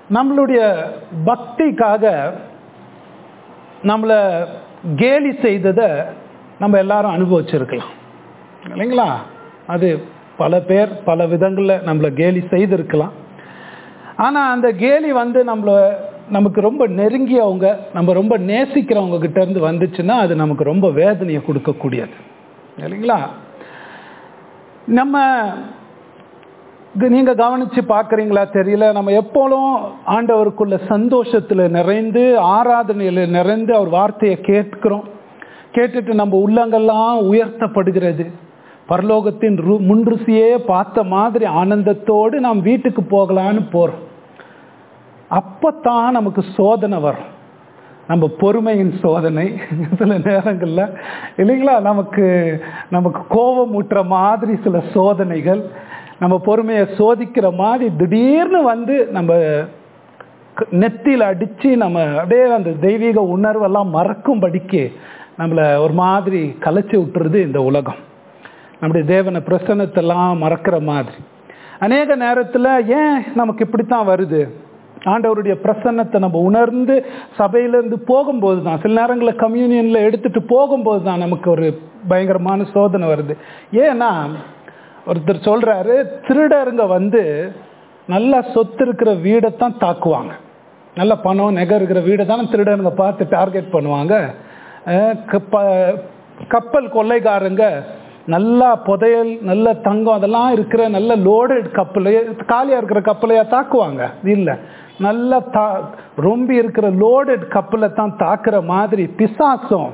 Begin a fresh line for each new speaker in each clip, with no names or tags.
நம்மளுடைய பக்திக்காக நம்மளை கேலி செய்ததை நம்ம எல்லாரும் அனுபவிச்சிருக்கலாம் இல்லைங்களா? அது பல பேர் பல விதங்களில் நம்மளை கேலி செய்திருக்கலாம். ஆனால் அந்த கேலி நமக்கு ரொம்ப நெருங்கியவங்க, நம்ம ரொம்ப நேசிக்கிறவங்க கிட்ட இருந்து வந்துச்சுன்னா அது நமக்கு ரொம்ப வேதனையை கொடுக்கக்கூடியது இல்லைங்களா? நீங்க கவனிச்சு பார்க்குறீங்களா தெரியல, நம்ம எப்போதும் ஆண்டவருக்குள்ள சந்தோஷத்தில் நிறைந்து ஆராதனையில் நிறைந்து அவர் வார்த்தையை கேட்டுட்டு நம்ம உள்ளங்கள்லாம் உயர்த்தப்படுகிறது. பரலோகத்தின் முன்ருசியே பார்த்த மாதிரி ஆனந்தத்தோடு நாம் வீட்டுக்கு போகலான்னு போறோம். அப்பத்தான் நமக்கு சோதனை வரும். நம்ம பொறுமையின் சோதனை சில நேரங்கள்ல இல்லைங்களா? நமக்கு கோபம் ஊட்டுற மாதிரி சில சோதனைகள், நம்ம பொறுமையை சோதிக்கிற மாதிரி திடீர்னு நம்ம நெத்தியில் அடிச்சு நம்ம அப்படியே அந்த தெய்வீக உணர்வெல்லாம் மறக்கும்படிக்கு நம்மளை ஒரு மாதிரி கலைச்சி விட்டுறது இந்த உலகம். நம்முடைய தேவனை பிரசன்னத்தெல்லாம் மறக்கிற மாதிரி அநேக நேரத்தில் ஏன் நமக்கு இப்படித்தான் வருது? ஆண்டவருடைய பிரசன்னத்தை நம்ம உணர்ந்து சபையிலேருந்து போகும்போது தான், சில நேரங்களில் கம்யூனியனில் எடுத்துகிட்டு போகும்போது தான் நமக்கு ஒரு பயங்கரமான சோதனை வருது. ஏன்னா ஒருத்தர் சொல்கிறாரு, திருடருங்க நல்லா சொத்து இருக்கிற வீடைத்தான் தாக்குவாங்க. நல்ல பணம் நகை இருக்கிற வீடை தானே திருடருங்க பார்த்து டார்கெட் பண்ணுவாங்க. கப்பல் கொள்ளைக்காரங்க நல்லா புதையல் நல்ல தங்கம் அதெல்லாம் இருக்கிற நல்ல லோடட் கப்பலையே, காலியாக இருக்கிற கப்பலையா தாக்குவாங்க? இல்லை, நல்ல ரொம்ப இருக்கிற லோடட் கப்பலை தான் தாக்குற மாதிரி பிசாசும்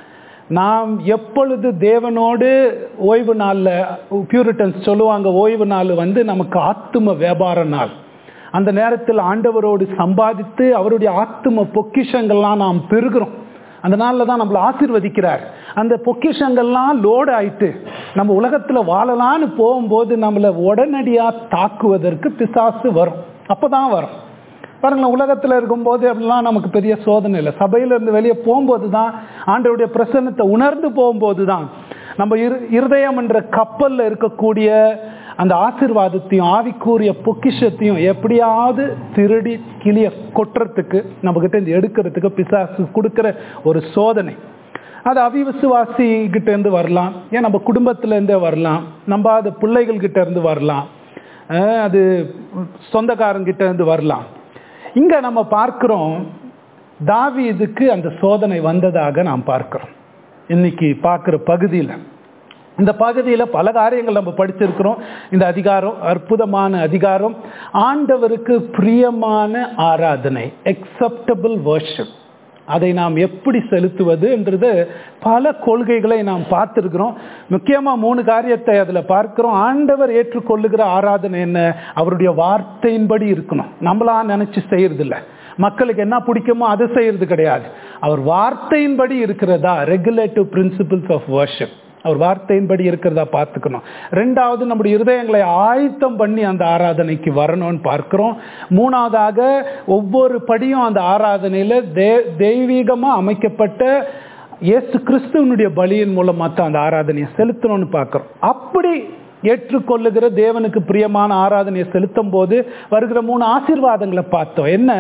நாம் எப்பொழுது தேவனோடு ஓய்வு நாளில், பியூரிட்டன்ஸ் சொல்லுவாங்க ஓய்வு நாள் நமக்கு ஆத்தும வியாபார நாள். அந்த நேரத்தில் ஆண்டவரோடு சம்பாதித்து அவருடைய ஆத்தும பொக்கிஷங்கள்லாம் நாம் பெறுகிறோம். அந்த நாளில் தான் நம்மளை ஆசீர்வதிக்கிறார். அந்த பொக்கிஷங்கள்லாம் லோடு ஆயிட்டு நம்ம உலகத்தில் வாழலான்னு போகும்போது நம்மளை உடனடியாக தாக்குவதற்கு பிசாசு வரும். அப்போ தான் வரும் பாருங்களேன். உலகத்தில் இருக்கும்போது அப்படிலாம் நமக்கு பெரிய சோதனை இல்லை. சபையிலேருந்து வெளியே போகும்போது தான், ஆண்டவருடைய பிரசன்னத்தை உணர்ந்து போகும்போது தான் நம்ம இருதயம் என்ற கப்பலில் இருக்கக்கூடிய அந்த ஆசீர்வாதத்தையும் ஆவிக்குரிய பொக்கிஷத்தையும் எப்படியாவது திருடி கிளிய கொட்டுறதுக்கு நம்மகிட்ட இருந்து எடுக்கிறதுக்கு பிசாசு கொடுக்குற ஒரு சோதனை. அது அவிவிசுவாசி கிட்ட இருந்து வரலாம், ஏன் நம்ம குடும்பத்திலேருந்தே வரலாம், நம்ம அது பிள்ளைகள்கிட்ட இருந்து வரலாம், அது சொந்தக்காரங்கிட்ட இருந்து வரலாம். இங்க நம்ம பார்க்கிறோம், தாவீதுக்கு அந்த சோதனை வந்ததாக நாம் பார்க்கிறோம். இன்னைக்கு பார்க்கிற பகுதியில், இந்த பகுதியில் பல காரியங்கள் நம்ம படிச்சிருக்கிறோம். இந்த அதிகாரம் அற்புதமான அதிகாரம், ஆண்டவருக்கு பிரியமான ஆராதனை, அக்செப்டபிள் வர்ஷிப். அதை நாம் எப்படி செலுத்துவது என்றது பல கொள்கைகளை நாம் பார்த்துருக்கிறோம். முக்கியமாக 3 காரியத்தை அதில் பார்க்கிறோம். ஆண்டவர் ஏற்றுக்கொள்ளுகிற ஆராதனை என்ன? அவருடைய வார்த்தையின்படி இருக்கணும். நம்மளா நினைச்சு செய்யறதில்ல, மக்களுக்கு என்ன பிடிக்குமோ அதை செய்யறது கிடையாது. அவர் வார்த்தையின்படி இருக்கிறதா, ரெகுலேட்டிவ் பிரின்சிபிள்ஸ் ஆஃப் வர்ஷிப், அவர் வார்த்தையின்படி இருக்கிறதா பார்த்துக்கணும். 2வது, நம்முடைய இருதயங்களை ஆயத்தம் பண்ணி அந்த ஆராதனைக்கு வரணும்னு பார்க்கிறோம். 3வதாக, ஒவ்வொரு படியும் அந்த ஆராதனையில் தெய்வீகமாக அமைக்கப்பட்ட இயேசு கிறிஸ்துவனுடைய பலியின் மூலமாக தான் அந்த ஆராதனையை செலுத்தணும்னு பார்க்கிறோம். அப்படி ஏற்றுக்கொள்ளுகிற தேவனுக்கு பிரியமான ஆராதனையை செலுத்தும் போது வருகிற 3 ஆசீர்வாதங்களை பார்த்தோம். என்ன?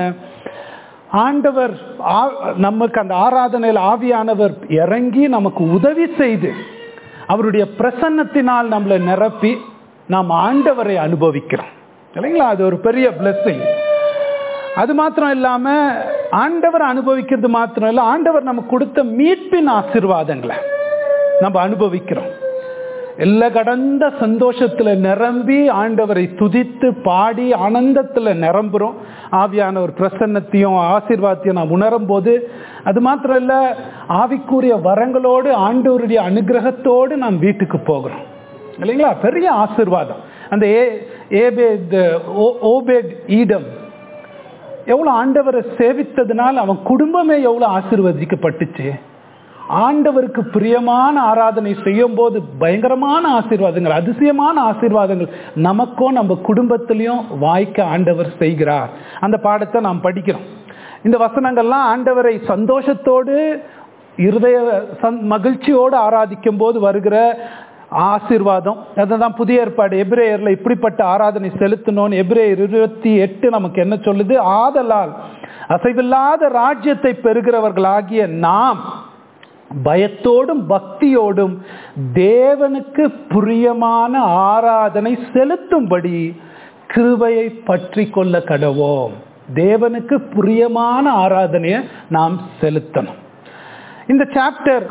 ஆண்டவர் நமக்கு அந்த ஆராதனையில் ஆவியானவர் இறங்கி நமக்கு உதவி செய்து அவருடைய பிரசன்னத்தினால் நம்மளை நிரப்பி நாம் ஆண்டவரை அனுபவிக்கிறோம் இல்லைங்களா? அது ஒரு பெரிய பிளெஸிங். அது மாத்திரம் இல்லாம ஆண்டவர் அனுபவிக்கிறது மாத்திரம் இல்லை, ஆண்டவர் நமக்கு கொடுத்த மீட்பின் ஆசீர்வாதங்களை நம்ம அனுபவிக்கிறோம். எல்லா கடந்த சந்தோஷத்துல நிரம்பி ஆண்டவரை துதித்து பாடி ஆனந்தத்துல நிரம்புறோம். ஆவியான ஒரு பிரசன்னத்தையும் ஆசீர்வாதத்தையும் நாம் உணரும் போது, அது மாத்திரம் இல்ல, ஆவிக்குரிய வரங்களோடு ஆண்டவருடைய அனுகிரகத்தோடு நாம் வீட்டுக்கு போகிறோம் இல்லைங்களா? பெரிய ஆசீர்வாதம். அந்த ஓபேத் ஈடம் எவ்வளவு ஆண்டவரை சேவித்ததுனால அவன் குடும்பமே எவ்வளவு ஆசீர்வதிக்கப்பட்டுச்சு. ஆண்டவருக்கு பிரியமான ஆராதனை செய்யும் போது பயங்கரமான ஆசீர்வாதங்கள், அதிசயமான ஆசீர்வாதங்கள் நமக்கும் நம்ம குடும்பத்திலையும் வாய்க்க ஆண்டவர் செய்கிறார். அந்த பாடத்தை நாம் படிக்கிறோம். இந்த வசனங்கள்லாம் ஆண்டவரை சந்தோஷத்தோடு இருதய மகிழ்ச்சியோடு ஆராதிக்கும் போது வருகிற ஆசீர்வாதம். அதுதான் புதிய ஏற்பாடு எபிரேயர்ல இப்படிப்பட்ட ஆராதனை செலுத்தணும்னு எபிரேயர் 28 நமக்கு என்ன சொல்லுது? ஆதலால் அசைவில்லாத ராஜ்யத்தை பெறுகிறவர்களாகிய நாம் பயத்தோடும் பக்தியோடும் தேவனுக்கு பிரியமான ஆராதனை செலுத்தும்படி கிருபையை பற்றி கொள்ள கடவோம். தேவனுக்கு பிரியமான ஆராதனையை நாம் செலுத்தணும். இந்த சாப்டர்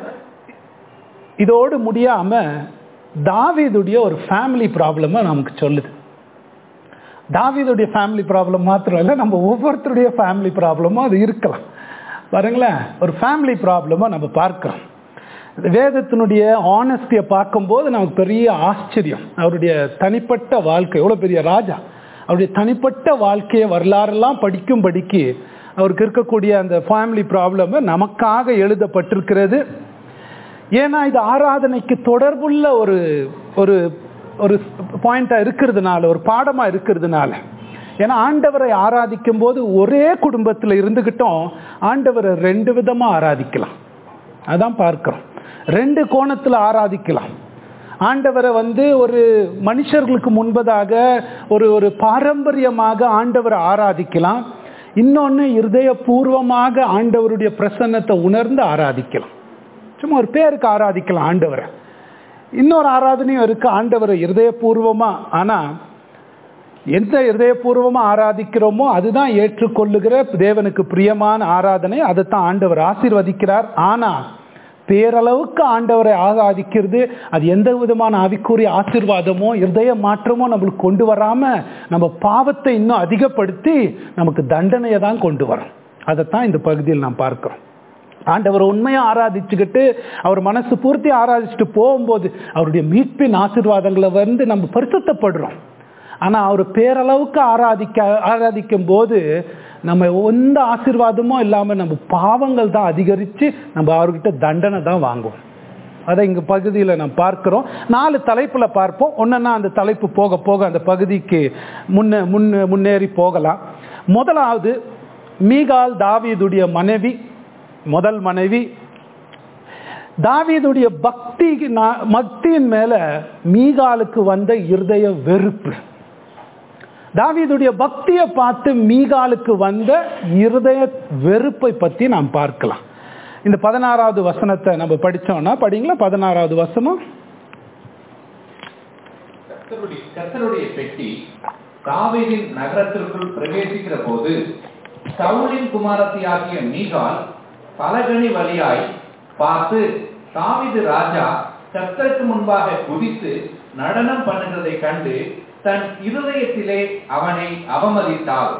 இதோடு முடியாம தாவீதுடைய ஒரு ஃபேமிலி ப்ராப்ளமை நமக்கு சொல்லுது. தாவீதுடைய ஃபேமிலி ப்ராப்ளம் மாத்திரம் இல்லை, நம்ம ஒவ்வொருத்தருடைய ஃபேமிலி ப்ராப்ளமும் அது இருக்கலாம். பாருங்களேன், ஒரு ஃபேமிலி ப்ராப்ளமை நம்ம பார்க்கிறோம். வேதத்தினுடைய ஆனஸ்டியை பார்க்கும்போது நமக்கு பெரிய ஆச்சரியம். அவருடைய தனிப்பட்ட வாழ்க்கை, எவ்வளோ பெரிய ராஜா, அவருடைய தனிப்பட்ட வாழ்க்கையை வரலாறெல்லாம் படிக்கும்படிக்கு அவருக்கு இருக்கக்கூடிய அந்த ஃபேமிலி ப்ராப்ளம் நமக்காக எழுதப்பட்டிருக்கிறது. ஏன்னா இது ஆராதனைக்கு தொடர்புள்ள ஒரு ஒரு ஒரு பாயிண்டாக இருக்கிறதுனால, ஒரு பாடமாக இருக்கிறதுனால. ஏன்னா ஆண்டவரை ஆராதிக்கும் போது ஒரே குடும்பத்தில் இருந்துக்கிட்டோம் ஆண்டவரை 2 விதமாக ஆராதிக்கலாம். அதான் பார்க்கிறோம். 2 கோணத்தில் ஆராதிக்கலாம். ஆண்டவரை ஒரு மனுஷர்களுக்கு முன்பதாக ஒரு பாரம்பரியமாக ஆண்டவரை ஆராதிக்கலாம். இன்னொன்று இருதயபூர்வமாக ஆண்டவருடைய பிரசன்னத்தை உணர்ந்து ஆராதிக்கலாம். சும்மா ஒரு பேருக்கு ஆராதிக்கலாம் ஆண்டவரை. இன்னொரு ஆராதனையும் இருக்கு, ஆண்டவரை இருதயபூர்வமா. ஆனால் எந்த இருதயபூர்வமா ஆராதிக்கிறோமோ அதுதான் ஏற்றுக்கொள்ளுகிற தேவனுக்கு பிரியமான ஆராதனை. அதைத்தான் ஆண்டவர் ஆசீர்வதிக்கிறார். ஆனால் பேரளவுக்கு ஆண்டவரை ஆராதிக்கிறது அது எந்த விதமான ஆவிக்குரிய ஆசீர்வாதமோ இருதய மாற்றமோ நம்மளுக்கு கொண்டு வராம நம்ம பாவத்தை இன்னும் அதிகப்படுத்தி நமக்கு தண்டனையை தான் கொண்டு வரும். அதைத்தான் இந்த பகுதியில் நாம் பார்க்கிறோம். ஆண்டவர் உண்மையா ஆராதிச்சுக்கிட்டு அவர் மனசு பூர்த்தி ஆராதிச்சுட்டு போகும்போது அவருடைய மீட்பின் ஆசீர்வாதங்களை நம்ம பரிசுத்தப்படுறோம். ஆனால் அவர் பேரளவுக்கு ஆராதிக்கும் போது நம்ம எந்த ஆசீர்வாதமும் இல்லாமல் நம்ம பாவங்கள் தான் அதிகரித்து நம்ம அவர்கிட்ட தண்டனை தான் வாங்குவோம். அதை இங்கே பகுதியில் நம்ம பார்க்கிறோம். 4 தலைப்பில் பார்ப்போம். ஒன்றுன்னா அந்த தலைப்பு போக போக அந்த பகுதிக்கு முன்னேறி போகலாம். முதலாவது மீகால், தாவீதுடைய மனைவி, முதல் மனைவி. தாவீதுடைய பக்தியின் மேல மீகாலுக்கு வந்த இருதய வெறுப்பு, தாவீதுடைய பக்தியை பார்த்து மீகாலுக்கு வந்த இருதய வெறுப்பை பற்றி நாம் பார்க்கலாம். இந்த 16வது வசனத்தை நம்ம படிச்சோம்னா படிங்களா? 16வது வசனம்.
கர்த்தருடைய பெட்டி தாவீதின் நகரத்திற்குள் பிரவேசிக்கிற போது சவுலின் குமாரத்தியாகிய மீகால் பலகணி வழியாய் பார்த்து தாவீது ராஜா கர்த்தருக்கு முன்பாக குதித்து நடனம் பண்ணுகிறதை கண்டு தன் இருதயத்திலே அவனை அவமதித்தாள்.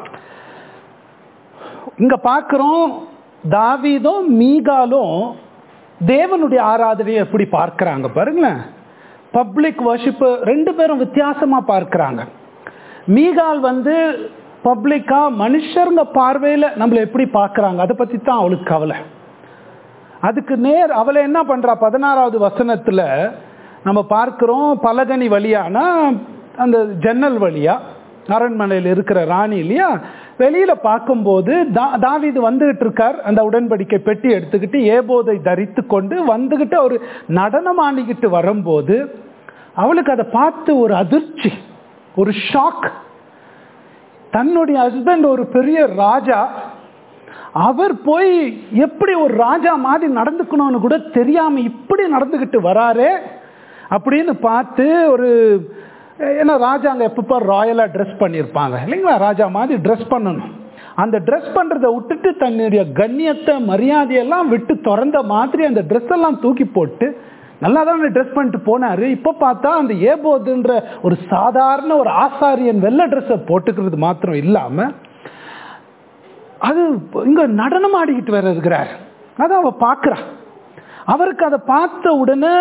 இங்க பார்க்கிறோம், தாவீதும் மீகாலும் தேவனுடைய ஆராதனையை எப்படி பார்க்கிறாங்க பாருங்களேன். பப்ளிக் வர்ஷிப் 2 பேரும் வித்தியாசமா பார்க்கிறாங்க. மீகால் பப்ளிக்கா மனுஷருங்க பார்வையில நம்மளை எப்படி பார்க்கறாங்க அதை பத்தி தான் அவளுக்கு கவலை. அதுக்கு நேர் அவளை என்ன பண்றா? 16வது வசனத்துல நம்ம பார்க்கிறோம், பலகனி வழியானா அந்த ஜன்னல் வழியா, அரண்மனையில் இருக்கிற ராணி இல்லையா, வெளியில பார்க்கும்போது தாவீது வந்துகிட்டு இருக்கார். அந்த உடன்படிக்கை பெட்டி எடுத்துக்கிட்டு ஏபோதை தரித்து கொண்டு வந்துகிட்டு அவர் நடனம் ஆடிக்கிட்டு வரும்போது அவளுக்கு அதை பார்த்து ஒரு அதிர்ச்சி, ஒரு ஷாக். தன்னுடைய ஹஸ்பண்ட் ஒரு பெரிய ராஜா, அவர் போய் எப்படி ஒரு ராஜா மாதிரி நடந்துக்கணும்னு கூட தெரியாம இப்படி நடந்துகிட்டு வராரே அப்படின்னு பார்த்து ஏன்னா ராஜாங்க எப்பப்போ ராயலா ட்ரெஸ் பண்ணியிருப்பாங்க இல்லைங்களா, ராஜா மாதிரி ட்ரெஸ் பண்ணணும். அந்த ட்ரெஸ் பண்றதை விட்டுட்டு தன்னுடைய கண்ணியத்தை மரியாதையெல்லாம் விட்டு திறந்த மாதிரி அந்த ட்ரெஸ் எல்லாம் தூக்கி போட்டு நல்லா தான் ட்ரெஸ் பண்ணிட்டு போனாரு. இப்போ பார்த்தா அந்த ஏபோதுன்ற ஒரு சாதாரண ஒரு ஆசாரியன் வெள்ளை ட்ரெஸ்ஸை போட்டுக்கிறது மாத்திரம் இல்லாம அது இங்க நடனம் ஆடிக்கிட்டு வேற இருக்கிறார். அதை அவ பார்க்கிறா. அவருக்கு அதை பார்த்த உடனே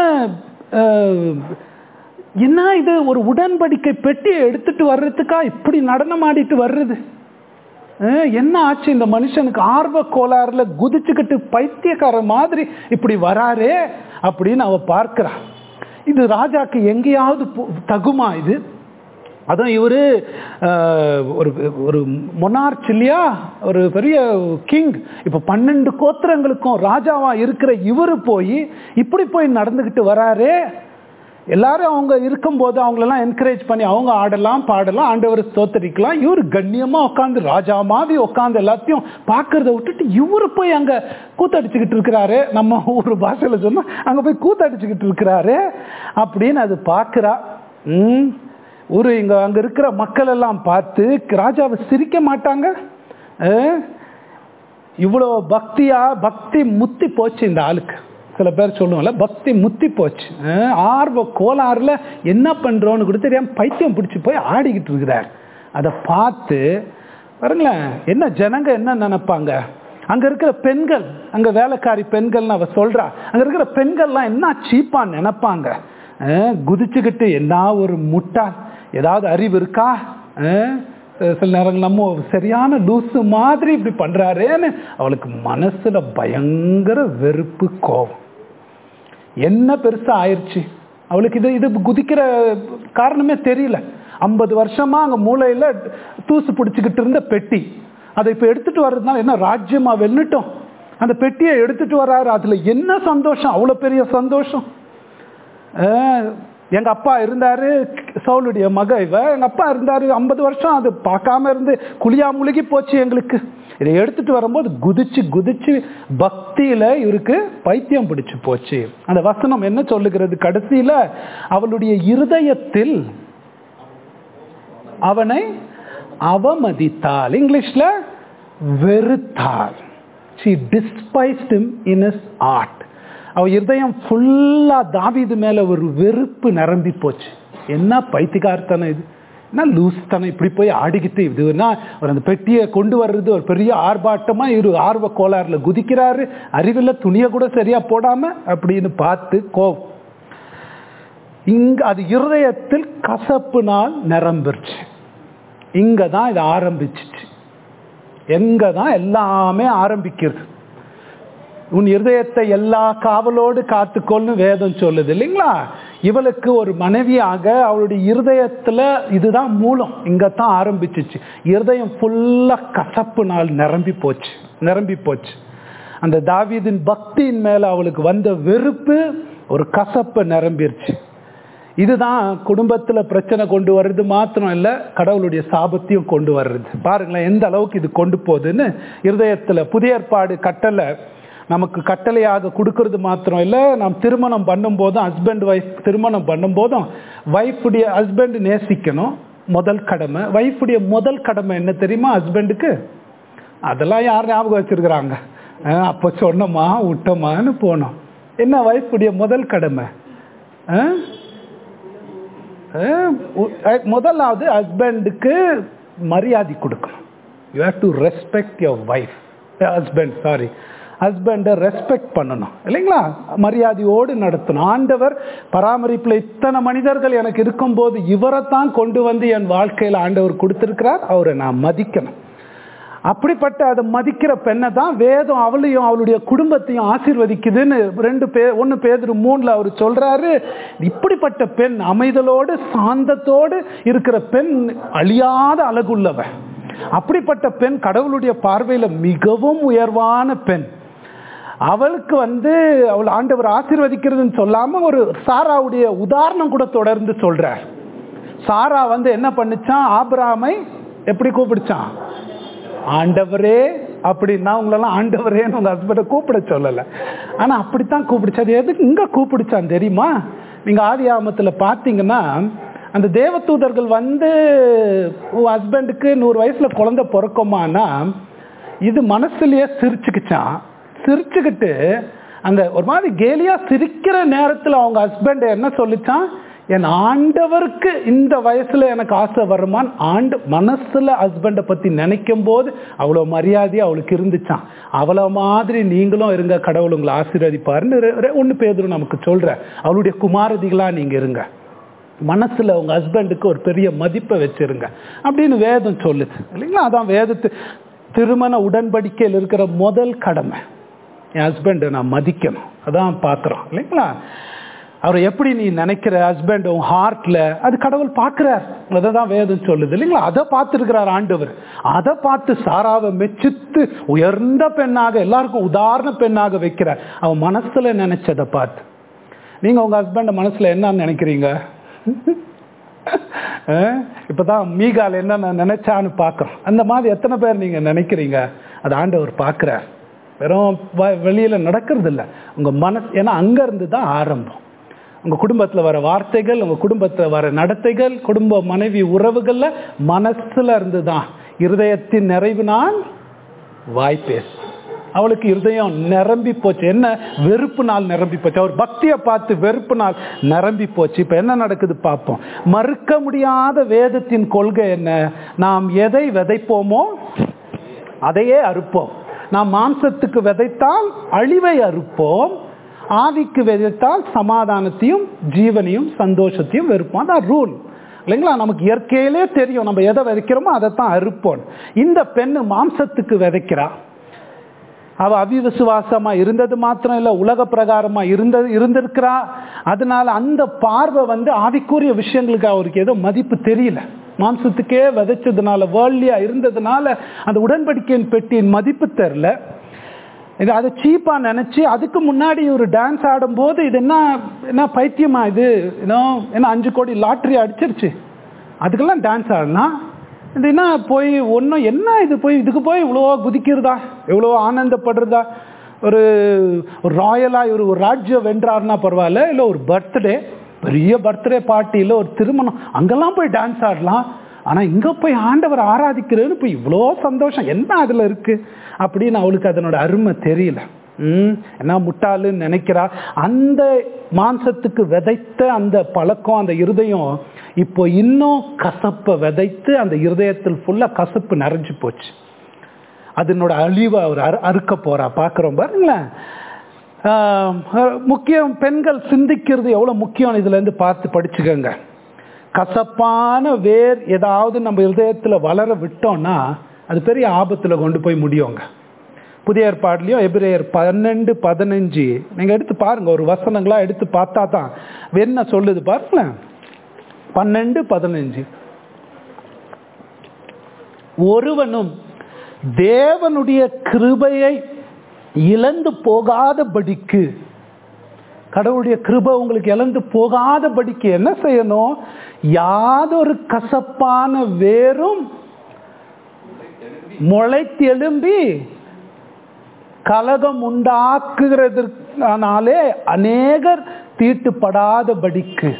என்ன இது, ஒரு உடன்படிக்கை பெட்டியை எடுத்துட்டு வர்றதுக்கா இப்படி நடனம் ஆடிட்டு வர்றது, என்ன ஆச்சு இந்த மனுஷனுக்கு, ஆர்வ கோளாறுல குதிச்சுக்கிட்டு பைத்தியக்கார மாதிரி இப்படி வராரே அப்படின்னு அவ பார்க்கிறா. இது ராஜாக்கு எங்கேயாவது தகுமா இது? அதுவும் இவரு ஒரு மொனார்ச் இல்லையா, ஒரு பெரிய கிங். இப்ப 12 கோத்திரங்களுக்கும் ராஜாவா இருக்கிற இவரு இப்படி போய் நடந்துகிட்டு வராரே, எல்லாரும் அவங்க இருக்கும்போது அவங்களெல்லாம் என்கரேஜ் பண்ணி அவங்க ஆடலாம் பாடலாம், ஆண்டவர் ஸ்தோத்தரிக்கலாம். இவர் கண்ணியமா உட்காந்து ராஜா மாதிரி உட்காந்து எல்லாத்தையும் பார்க்கறத விட்டுட்டு இவரு போய் அங்க கூத்தடிச்சுக்கிட்டு இருக்கிறாரு. நம்ம ஒரு பாஷையில சொன்னா அங்க போய் கூத்தடிச்சுக்கிட்டு இருக்கிறாரு அப்படின்னு அது பார்க்கிறா. ஒரு இங்க அங்க இருக்கிற மக்கள் எல்லாம் பார்த்து ராஜாவை சிரிக்க மாட்டாங்க. இவ்வளோ பக்தி முத்தி போச்சு இந்த ஆளுக்கு. சில பேர் சொல்லுவாங்கல்ல, பக்தி முத்தி போச்சு, ஆர்வ கோளாறுல என்ன பண்றோன்னு கூட தெரியாம பைத்தியம் பிடிச்சி போய் ஆடிக்கிட்டு இருக்கிறார். அதை பார்த்து பாருங்களேன், என்ன ஜனங்க என்ன நினைப்பாங்க. அங்க இருக்கிற பெண்கள், அங்க வேலைக்காரி பெண்கள் அவ சொல்றா, அங்க இருக்கிற பெண்கள்லாம் என்ன சீப்பான்னு நினைப்பாங்க. குதிச்சுக்கிட்டு என்ன ஒரு முட்டாள், ஏதாவது அறிவு இருக்கா, சில நேரங்கள் நம்ம சரியான லூசு மாதிரி இப்படி பண்றாரேன்னு அவளுக்கு மனசுல பயங்கர வெறுப்பு, கோபம். என்ன பெருசா ஆயிடுச்சு அவளுக்கு. இது குதிக்கிற காரணமே தெரியல. 50 வருஷமா அங்க மூளையில தூசு பிடிச்சுக்கிட்டு இருந்த பெட்டி, அதை இப்ப எடுத்துட்டு வர்றதுனால என்ன ராஜ்யமா வெல்லிட்டோம். அந்த பெட்டியை எடுத்துட்டு வர்றாரு, அதுல என்ன சந்தோஷம், அவ்வளவு பெரிய சந்தோஷம். எங்க அப்பா இருந்தாரு, சவுலுடைய மக இவ, எங்க அப்பா இருந்தாரு 50 வருஷம், அது பார்க்காம இருந்து குளியா முழுகி போச்சு எங்களுக்கு. இதை எடுத்துட்டு வரும்போது குதிச்சு குதிச்சு பக்தியில இவருக்கு பைத்தியம் பிடிச்சு போச்சு. அந்த வசனம் என்ன சொல்லுகிறது கடைசியில, அவளுடைய இருதயத்தில் அவனை அவமதித்தாள், இங்கிலீஷ்ல வெறுத்தாள். she despised him in his heart. அவ இருதயம் ஃபுல்லா தாவீது மேல ஒரு வெறுப்பு நிரம்பி போச்சு. என்ன பைத்தியக்காரத்தனம் இது, என்ன லூஸ் தானே, இப்படி போய் ஆடிக்கிட்டு இதுன்னா ஒரு அந்த பெட்டியை கொண்டு வர்றது ஒரு பெரிய ஆர்ப்பாட்டமா இரு ஆர்வ கோளாறுல குதிக்கிறாரு, அறிவில்ல துணியை கூட சரியா போடாம அப்படின்னு பார்த்து கோபம். இங்க அது இருதயத்தில் கசப்புனால் நிரம்பிருச்சு. இங்கதான் இது ஆரம்பிச்சிச்சு. எங்கதான் எல்லாமே ஆரம்பிக்கிறது. உன் இருதயத்தை எல்லா காவலோடு காத்துக்கொள்னு வேதம் சொல்லுது இல்லைங்களா. இவளுக்கு ஒரு மனைவியாக அவளுடைய இருதயத்துல இதுதான் மூலம், இங்கத்தான் ஆரம்பிச்சிச்சு. இருதயம் ஃபுல்லா கசப்பு நாள் நிரம்பி போச்சு. அந்த தாவீதின் பக்தியின் மேல அவளுக்கு வந்த வெறுப்பு ஒரு கசப்பை நிரம்பிருச்சு. இதுதான் குடும்பத்துல பிரச்சனை கொண்டு வர்றது மாத்திரம் இல்ல, கடவுளுடைய சாபத்தையும் கொண்டு வர்றது. பாருங்களேன் எந்த அளவுக்கு இது கொண்டு போகுதுன்னு. இருதயத்துல புதிய ஏற்பாடு கட்டளை நமக்கு கட்டளையாக கொடுக்கறது மாத்திரம் இல்லை, நாம் திருமணம் பண்ணும் போதும் ஹஸ்பண்ட் ஒய்ஃப் திருமணம் பண்ணும் போதும் ஒய்ஃபுடைய ஹஸ்பண்ட் நேசிக்கணும், முதல் கடமை. ஒய்ஃபுடைய முதல் கடமை என்ன தெரியுமா ஹஸ்பண்டுக்கு? அதெல்லாம் யார் ஞாபகம் வச்சிருக்கிறாங்க? அப்போ சொன்னோமா விட்டோமான்னு போனோம். என்ன ஒய்ஃபுடைய முதல் கடமை? முதலாவது ஹஸ்பண்டுக்கு மரியாதை கொடுக்கணும். You have to respect your wife, ஹஸ்பண்டை ரெஸ்பெக்ட் பண்ணணும் இல்லைங்களா, மரியாதையோடு நடத்தணும். ஆண்டவர் பராமரிப்புல இத்தனை மனிதர்கள் எனக்கு இருக்கும்போது இவரைத்தான் கொண்டு வந்து என் வாழ்க்கையில் ஆண்டவர் கொடுத்திருக்கிறார், அவரை நான் மதிக்கணும். அப்படிப்பட்ட அதை மதிக்கிற பெண்ணை தான் வேதம் அவளையும் அவளுடைய குடும்பத்தையும் ஆசீர்வதிக்குதுன்னு 1 பேதுரு 3 அவர் சொல்றாரு. இப்படிப்பட்ட பெண், அமைதலோடு சாந்தத்தோடு இருக்கிற பெண் அழியாத அழகுள்ளவன். அப்படிப்பட்ட பெண் கடவுளுடைய பார்வையில மிகவும் உயர்வான பெண். அவளுக்கு அவள் ஆண்டவர் ஆசீர்வதிக்கிறதுன்னு சொல்லாம ஒரு சாராவுடைய உதாரணம் கூட தொடர்ந்து சொல்றார். சாரா என்ன பண்ணுச்சான், ஆபிரகாமை எப்படி கூப்பிடுச்சான்? ஆண்டவரே அப்படின்னா. உங்களெல்லாம் ஆண்டவரேன்னு உங்க ஹஸ்பண்டை கூப்பிட சொல்லல, ஆனா அப்படித்தான் கூப்பிடுச்சு. அது எதுக்கு இங்க கூப்பிடுச்சான் தெரியுமா? நீங்க ஆதியாகமத்துல பாத்தீங்கன்னா அந்த தேவதூதர்கள் ஹஸ்பண்டுக்கு 100 வயசுல குழந்தை பிறக்குமானா இது மனசுலயே சிரிச்சுக்கிட்டு அந்த ஒரு மாதிரி கேலியா சிரிக்கிற நேரத்துல அவங்க ஹஸ்பண்ட் என்ன சொல்லிச்சான், என் ஆண்டவருக்கு இந்த வயசுல எனக்கு ஆசை வருமான் மனசுல ஹஸ்பண்டை பத்தி நினைக்கும் போது அவ்வளவு மரியாதையா அவளுக்கு இருந்துச்சான். அவ்வளவு மாதிரி நீங்களும் இருங்க, கடவுள் உங்களை ஆசீர்வதிப்பாருன்னு 1 பேதுரு நமக்கு சொல்ற. அவளுடைய குமாரதிகளா நீங்க இருங்க, மனசுல உங்க ஹஸ்பண்டுக்கு ஒரு பெரிய மதிப்பை வச்சிருங்க அப்படின்னு வேதம் சொல்லுது இல்லைங்களா. அதான் வேதத்து திருமண உடன்படிக்கையில் இருக்கிற முதல் கடமை, என் ஹஸ்பண்டை நான் மதிக்கணும். அதான் பாக்குறோம் இல்லைங்களா. அவரை எப்படி நீ நினைக்கிற ஹஸ்பண்ட் உன் ஹார்ட்ல, அது கடவுள் பார்க்கிறார். அதான் வேதம் சொல்லுது இல்லைங்களா. அதை பார்த்துருக்கிறார் ஆண்டவர். அதை பார்த்து சாராவை மெச்சித்து உயர்ந்த பெண்ணாக எல்லாருக்கும் உதாரண பெண்ணாக வைக்கிறார். அவன் மனசுல நினைச்சதை பார்த்து நீங்க உங்க ஹஸ்பண்ட் மனசுல என்னன்னு நினைக்கிறீங்க? இப்பதான் மீகால் என்ன நினைச்சான்னு பார்க்கறோம். அந்த மாதிரி எத்தனை பேர் நீங்க நினைக்கிறீங்க? அது ஆண்டவர் பார்க்கிறார். வெறும் வெளியில நடக்கிறது இல்லை, உங்க மனசு. ஏன்னா அங்க இருந்து தான் ஆரம்பம். உங்க குடும்பத்துல வர வார்த்தைகள், உங்க குடும்பத்துல வர நடத்தைகள், குடும்ப மனைவி உறவுகள்ல மனசுல இருந்துதான். இருதயத்தின் நிறைவினால் வாய் பேசு. அவளுக்கு இருதயம் நிரம்பி போச்சு. என்ன? வெறுப்பு நாள் நிரம்பி போச்சு. அவர் பக்தியை பார்த்து வெறுப்பு நாள் நிரம்பி போச்சு. இப்ப என்ன நடக்குது பார்ப்போம். மறுக்க முடியாத வேதத்தின் கொள்கை என்ன? நாம் எதை விதைப்போமோ அதையே அறுப்போம். நாம் மாம்சத்துக்கு விதைத்தால் அழிவை அறுப்போம், ஆவிக்கு விதைத்தால் சமாதானத்தையும் ஜீவனையும் சந்தோஷத்தையும் வெறுப்போம். அதான் ரூல் இல்லைங்களா? நமக்கு இயற்கையிலே தெரியும் நம்ம எதை விதைக்கிறோமோ அதைத்தான் அறுப்போம். இந்த பெண்ணு மாம்சத்துக்கு விதைக்கிறா. அவ அவிவிசுவாசமா இருந்தது மாத்திரம் இல்ல, உலக பிரகாரமா இருந்திருக்கிறா. அதனால அந்த பார்வை ஆவிக்குரிய விஷயங்களுக்கு அவருக்கு ஏதோ மதிப்பு தெரியல. மாம்சத்துக்கே விதைச்சதுனால, வேர்ல்டியா இருந்ததுனால அந்த உடன்படிக்கையின் பெட்டியின் மதிப்பு தெரியல. இது அதை சீப்பா நினைச்சு அதுக்கு முன்னாடி ஒரு டான்ஸ் ஆடும் போது இது என்ன பைத்தியமா இது, என்ன 5 கோடி லாட்டரி அடிச்சிருச்சு, அதுக்கெல்லாம் டான்ஸ் ஆடினா இது என்ன போய் ஒன்றும் என்ன இது போய் இதுக்கு போய் இவ்வளோ குதிக்கிறதா, எவ்வளோ ஆனந்தப்படுறதா? ஒரு ராயலா ஒரு ராஜ்யம் வென்றாருன்னா பரவாயில்ல, இல்லை ஒரு பர்த்டே, பெரிய பர்த்டே பார்ட்டி, இல்லை ஒரு திருமணம், அங்கெல்லாம் போய் டான்ஸ் ஆடலாம். ஆனா இங்க போய் ஆண்டவர் ஆராதிக்கிறேன்னு போய் இவ்வளோ சந்தோஷம் என்ன அதுல இருக்கு அப்படின்னு அவளுக்கு அதனோட அருமை தெரியல. என்ன முட்டாளுன்னு நினைக்கிறா. அந்த மாம்சத்துக்கு விதைத்த அந்த பழக்கம், அந்த இருதயம் இப்போ இன்னும் கசப்பை விதைத்து அந்த இருதயத்தில் ஃபுல்லா கசப்பு நிறைஞ்சு போச்சு. அதனோட அழிவை அவர் அறுக்க போறா. பாக்குறோம் பாருங்களேன். முக்கியம், பெண்கள் சிந்திக்கிறது எவ்வளவு முக்கியம் இதுல இருந்து பார்த்து படிச்சுக்கோங்க. கசப்பான வேர் ஏதாவது நம்ம இருதயத்துல வளர விட்டோம்னா அது பெரிய ஆபத்துல கொண்டு போய் முடியுங்க. புதிய ஏற்பாடுலயும் எபிரேயர் 12:15 நீங்க எடுத்து பாருங்க, ஒரு வசனங்களா எடுத்து பார்த்தா தான் என்ன சொல்லுது பாருங்களேன். 12:15 ஒருவனும் தேவனுடைய கிருபையை இழந்து போகாதபடிக்கு, கடவுளுடைய கிருபை உங்களுக்கு இழந்து போகாதபடிக்கு என்ன செய்யணும்? யாதொரு கசப்பான வேரும் முளைத்தெழும்பி கலகம் உண்டாக்குகிறதுனாலே அநேகர் தீட்டுப்படாதபடிக்கு.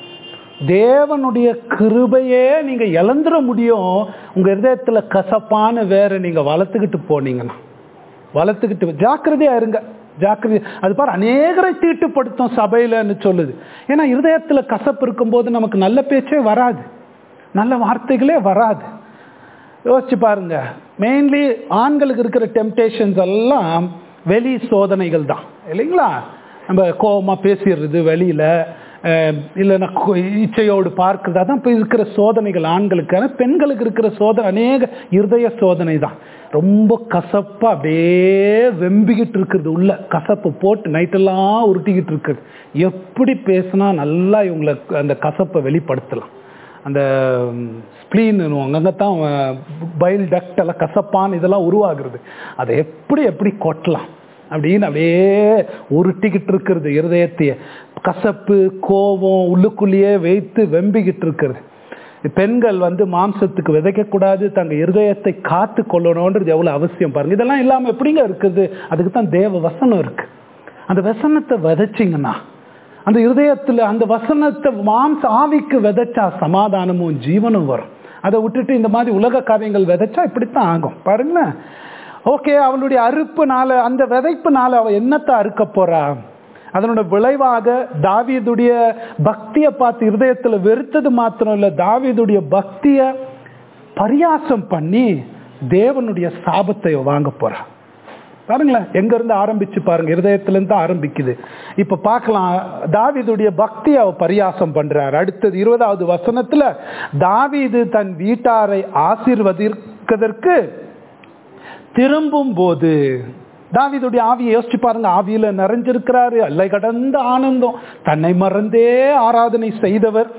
தேவனுடைய கிருபையே நீங்க இழந்துட முடியும் உங்க இதயத்துல கசப்பான வேற நீங்க வளர்த்துக்கிட்டு போனீங்கன்னா. வளர்த்துக்கிட்டு ஜாக்கிரதையா இருங்க, ஜாக்கிரதை. அது பாரு, அநேகரை தீட்டுப்படுத்தும் சபையிலன்னு சொல்லுது. ஏன்னா இருதயத்துல கசப்பு இருக்கும்போது நமக்கு நல்ல பேச்சே வராது, நல்ல வார்த்தைகளே வராது. யோசிச்சு பாருங்க. மெயின்லி ஆண்களுக்கு இருக்கிற டெம்டேஷன்ஸ் எல்லாம் வெளி சோதனைகள் தான் இல்லைங்களா? நம்ம கோபமா பேசிடுறது வெளியில, இல்லைன்னா இச்சையோடு பார்க்கறது, அதான் இப்போ இருக்கிற சோதனைகள் ஆண்களுக்கு. ஆனால் பெண்களுக்கு இருக்கிற சோதனை அநேக இருதய சோதனை தான். ரொம்ப கசப்பா அப்படியே வெம்பிக்கிட்டு இருக்குது, உள்ள கசப்பு போட்டு நைட்டெல்லாம் உருட்டிக்கிட்டு இருக்குது. எப்படி பேசினா நல்லா இவங்களை அந்த கசப்பை வெளிப்படுத்தலாம். அந்த ஸ்ப்ளீன் அங்கத்தான் பைல் டக்ட் எல்லாம் கசப்பான் இதெல்லாம் உருவாகிறது. அதை எப்படி கொட்டலாம் அப்படின்னு அப்படியே உருட்டிக்கிட்டு இருக்கிறது இருதயத்தையே. கசப்பு கோபம் உள்ளுக்குள்ளேயே வைத்து வெம்பிக்கிட்டு இருக்கிறது. பெண்கள் மாம்சத்துக்கு விதைக்கக்கூடாது, தங்க இருதயத்தை காத்து கொள்ளணும்ன்றது எவ்வளவு அவசியம் பாருங்க. இதெல்லாம் இல்லாம எப்படிங்க இருக்குது? அதுக்கு தான் தேவ வசனம் இருக்கு. அந்த வசனத்தை விதைச்சிங்கன்னா அந்த இருதயத்துல அந்த வசனத்தை ஆவிக்கு விதைச்சா சமாதானமும் ஜீவனும் வரும். அதை விட்டுட்டு இந்த மாதிரி உலக காரியங்கள் விதைச்சா இப்படித்தான் ஆகும் பாருங்களேன். ஓகே, அவளுடைய அறுப்புனால, அந்த விதைப்புனால அவ என்னத்தை அறுக்க போறா? அதனோட விளைவாக தாவீதுடைய பக்தியை பார்த்து இருதயத்துல வெறுத்தது மாத்திரம் இல்ல, தாவீதுடைய பக்திய பரியாசம் பண்ணி தேவனுடைய சாபத்தை வாங்க போறா. பாருங்களேன், எங்க இருந்து ஆரம்பிச்சு பாருங்க, இருதயத்துல இருந்து ஆரம்பிக்குது. இப்ப பார்க்கலாம், தாவீதுடைய பக்தி அவ பரியாசம் பண்றாரு. அடுத்தது 20வது வசனத்துல, தாவீது தன் வீட்டாரை ஆசீர்வதிப்பதற்கு திரும்பும் போது, தாவீதுடைய ஆவியை யோசிச்சு பாருங்க, ஆவியில நிறைஞ்சிருக்கிறாரு, எல்லை கடந்த ஆனந்தம், தன்னை மறந்தே ஆராதனை செய்தவர்.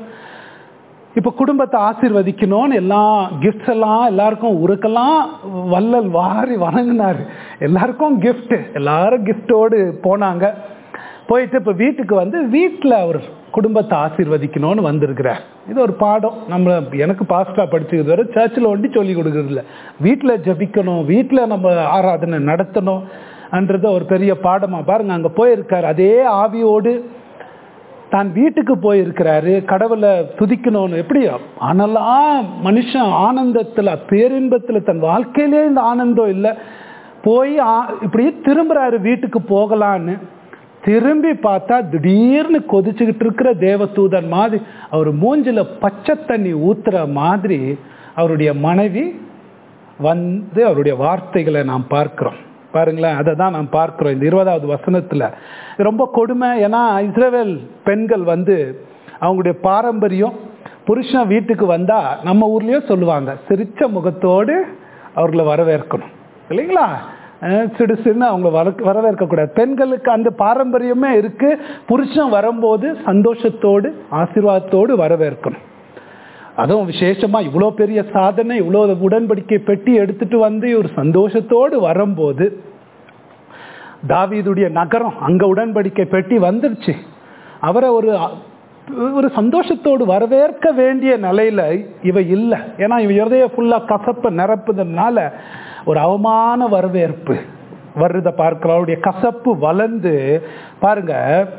இப்ப குடும்பத்தை ஆசீர்வதிக்கணும்னு எல்லாம் கிஃப்ட்ஸ் எல்லாம் எல்லாருக்கும் ஊருக்கெல்லாம் வள்ளல் வாரி வணங்கினாரு. எல்லாருக்கும் கிஃப்ட், எல்லாரும் கிஃப்டோடு போனாங்க. போயிட்டு இப்போ வீட்டுக்கு வந்து வீட்டில் அவர் குடும்பத்தை ஆசீர்வதிக்கணும்னு வந்திருக்கிறார். இது ஒரு பாடம். எனக்கு பாஸ்டா படிச்சுக்கிறது வரை சர்ச்சில் ஒண்டி சொல்லி கொடுக்குறது இல்லை. வீட்டில் ஜபிக்கணும், வீட்டில் நம்ம ஆராதனை நடத்தணும் என்றது ஒரு பெரிய பாடமாக பாருங்க. அங்கே போயிருக்காரு அதே ஆவியோடு தான் வீட்டுக்கு போயிருக்கிறாரு. கடவுளை துதிக்கணும்னு எப்படி ஆனலாம் மனுஷன் ஆனந்தத்தில் பேரின்பத்தில் தன் வாழ்க்கையிலே இந்த ஆனந்தம் இல்லை. போய் இப்படியே திரும்புறாரு வீட்டுக்கு போகலான்னு. திரும்பி பார்த்தா திடீர்னு கொதிச்சுக்கிட்டு இருக்கிற தேவதூதன் மாதிரி அவர் மூஞ்சில பச்சை தண்ணி ஊத்துற மாதிரி அவருடைய மனைவி வந்து அவருடைய வார்த்தைகளை நாம் பார்க்கிறோம். பாருங்களேன், அதை தான் நாம் பார்க்கிறோம் இந்த 20வது வசனத்துல. ரொம்ப கொடுமை. ஏன்னா இஸ்ரவேல் பெண்கள் வந்து அவங்களுடைய பாரம்பரியம், புருஷன் வீட்டுக்கு வந்தா நம்ம ஊர்லயே சொல்லுவாங்க சிரிச்ச முகத்தோடு அவர்களை வரவேற்கணும் இல்லைங்களா? சிடுசுன்னு அவங்கள வரவேற்கக்கூடாது. பெண்களுக்கு அந்த பாரம்பரியமே இருக்கு. புருஷன் வரும்போது சந்தோஷத்தோடு ஆசீர்வாதத்தோடு வரவேற்கணும். அதுவும் விசேஷமா இவ்வளோ பெரிய சாதனை, இவ்வளோ உடன்படிக்கை பெட்டி எடுத்துட்டு வந்து ஒரு சந்தோஷத்தோடு வரும்போது, தாவீதுடைய நகரம் அங்க உடன்படிக்கை பெட்டி வந்துருச்சு. அவரை ஒரு சந்தோஷத்தோடு வரவேற்க வேண்டிய நிலையில இவ இல்லை. ஏன்னா இவ இதய ஃபுல்லா கசப்பை நிரப்புதுனால ஒரு அவமான வரவேற்பு வர்றதை பார்க்கலாம். அவருடைய கசப்பு வளர்ந்து பாருங்க,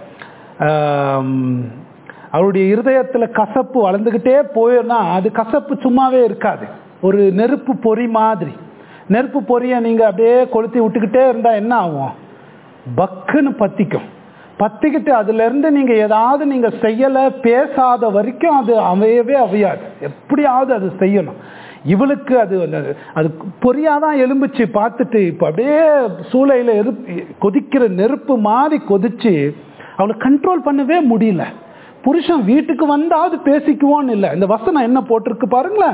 அவருடைய இருதயத்துல கசப்பு வளர்ந்துகிட்டே போயினா அது கசப்பு சும்மாவே இருக்காது. ஒரு நெருப்பு பொறி மாதிரி. நெருப்பு பொறியை நீங்க அப்படியே கொளுத்தி விட்டுக்கிட்டே இருந்தா என்ன ஆகும்? பக்குன்னு பத்திக்கும். பத்திக்கிட்டு அதுல இருந்து நீங்க ஏதாவது நீங்க செய்யல பேசாத வரைக்கும் அது அமையவே அவையாது. எப்படியாவது அது செய்யணும். இவளுக்கு அது பொறியாதான் எலும்பிச்சு பார்த்துட்டு இப்ப அப்படியே சூளையில கொதிக்கிற நெருப்பு மாதிரி கொதிச்சு அவளை கண்ட்ரோல் பண்ணவே முடியல. புருஷன் வீட்டுக்கு வந்தாவது பேசிக்குவோன்னு இல்லை. இந்த வசனம் என்ன போட்டிருக்கு பாருங்களேன்.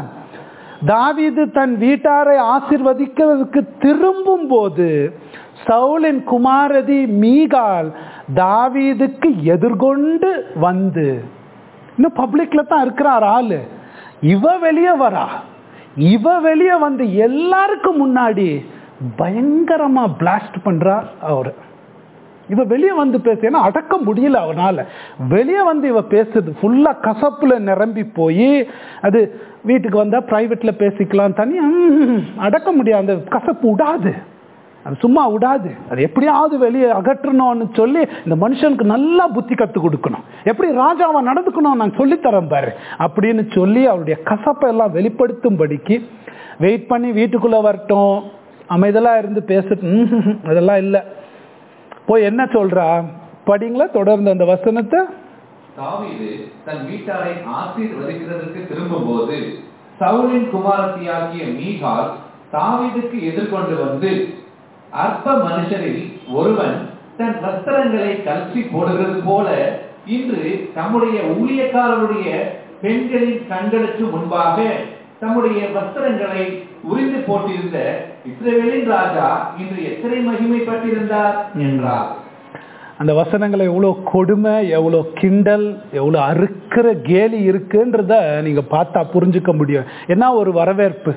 தாவீது தன் வீட்டாரை ஆசீர்வதிக்கிறதுக்கு திரும்பும் போது சவுலின் குமாரதி மீகால் தாவீதுக்கு எதிர்கொண்டு வந்து, இன்னும் பப்ளிக்ல தான் இருக்கிறார் ஆளு, இவ வெளியே வரா. இவ வெளியே வந்து எல்லாருக்கும் முன்னாடி பயங்கரமா பிளாஸ்ட் பண்றார் அவரு. இவ வெளியே வந்து பேச, ஏன்னா அடக்க முடியல அவனால. வெளியே வந்து இவ பேசுறது ஃபுல்லா கசப்புல நிரம்பி போய், அது வீட்டுக்கு வந்தா பிரைவேட்ல பேசிக்கலாம், தனியா அடக்க முடியாது. அந்த கசப்பு விடாது, அது சும்மா விடாது. அது எப்படியாவது வெளியே அகற்றணும்னு சொல்லி இந்த மனுஷனுக்கு நல்லா புத்தி கத்து கொடுக்கணும். எப்படி ராஜாவா நடந்துக்கணும் நான் சொல்லித்தரேன் பாரு அப்படின்னு சொல்லி அவருடைய கசப்பை எல்லாம் வெளிப்படுத்தும்படிக்கு வெயிட் பண்ணி வீட்டுக்குள்ள வரட்டும், அமைதலா இருந்து பேசட்டும். அதெல்லாம் இல்லை. போய் என்ன சொல்றா படிங்களா தொடர்ந்து அந்த வசனத்தை.
தாவீது தன் வீட்டாரை ஆசீர்வதிக்கிறதுக்கு திரும்பும்போது சவுலின் குமாரத்தியாகிய மீகால் தாவீதுக்கு எதிர்கொண்டு வந்து, அற்ப மனுஷரில் ஒருவன் தன் வஸ்திரங்களை கல்சி போடுகிறது போல இன்று தம்முடைய ஊழியக்காரருடைய பெண்களின் கண்களுக்கு முன்பாக தம்முடைய வஸ்திரங்களை உரிந்து போட்டிருந்த இஸ்ரவேலின் ராஜா இன்று எத்தனை மகிமைப்பட்டிருந்தார் என்றார்.
அந்த வசனங்களை எவ்வளோ கொடுமை, எவ்வளோ கிண்டல், எவ்வளோ அறுக்கிற கேலி இருக்குன்றத நீங்க பார்த்தா புரிஞ்சுக்க முடியும். என்ன ஒரு வரவேற்பு.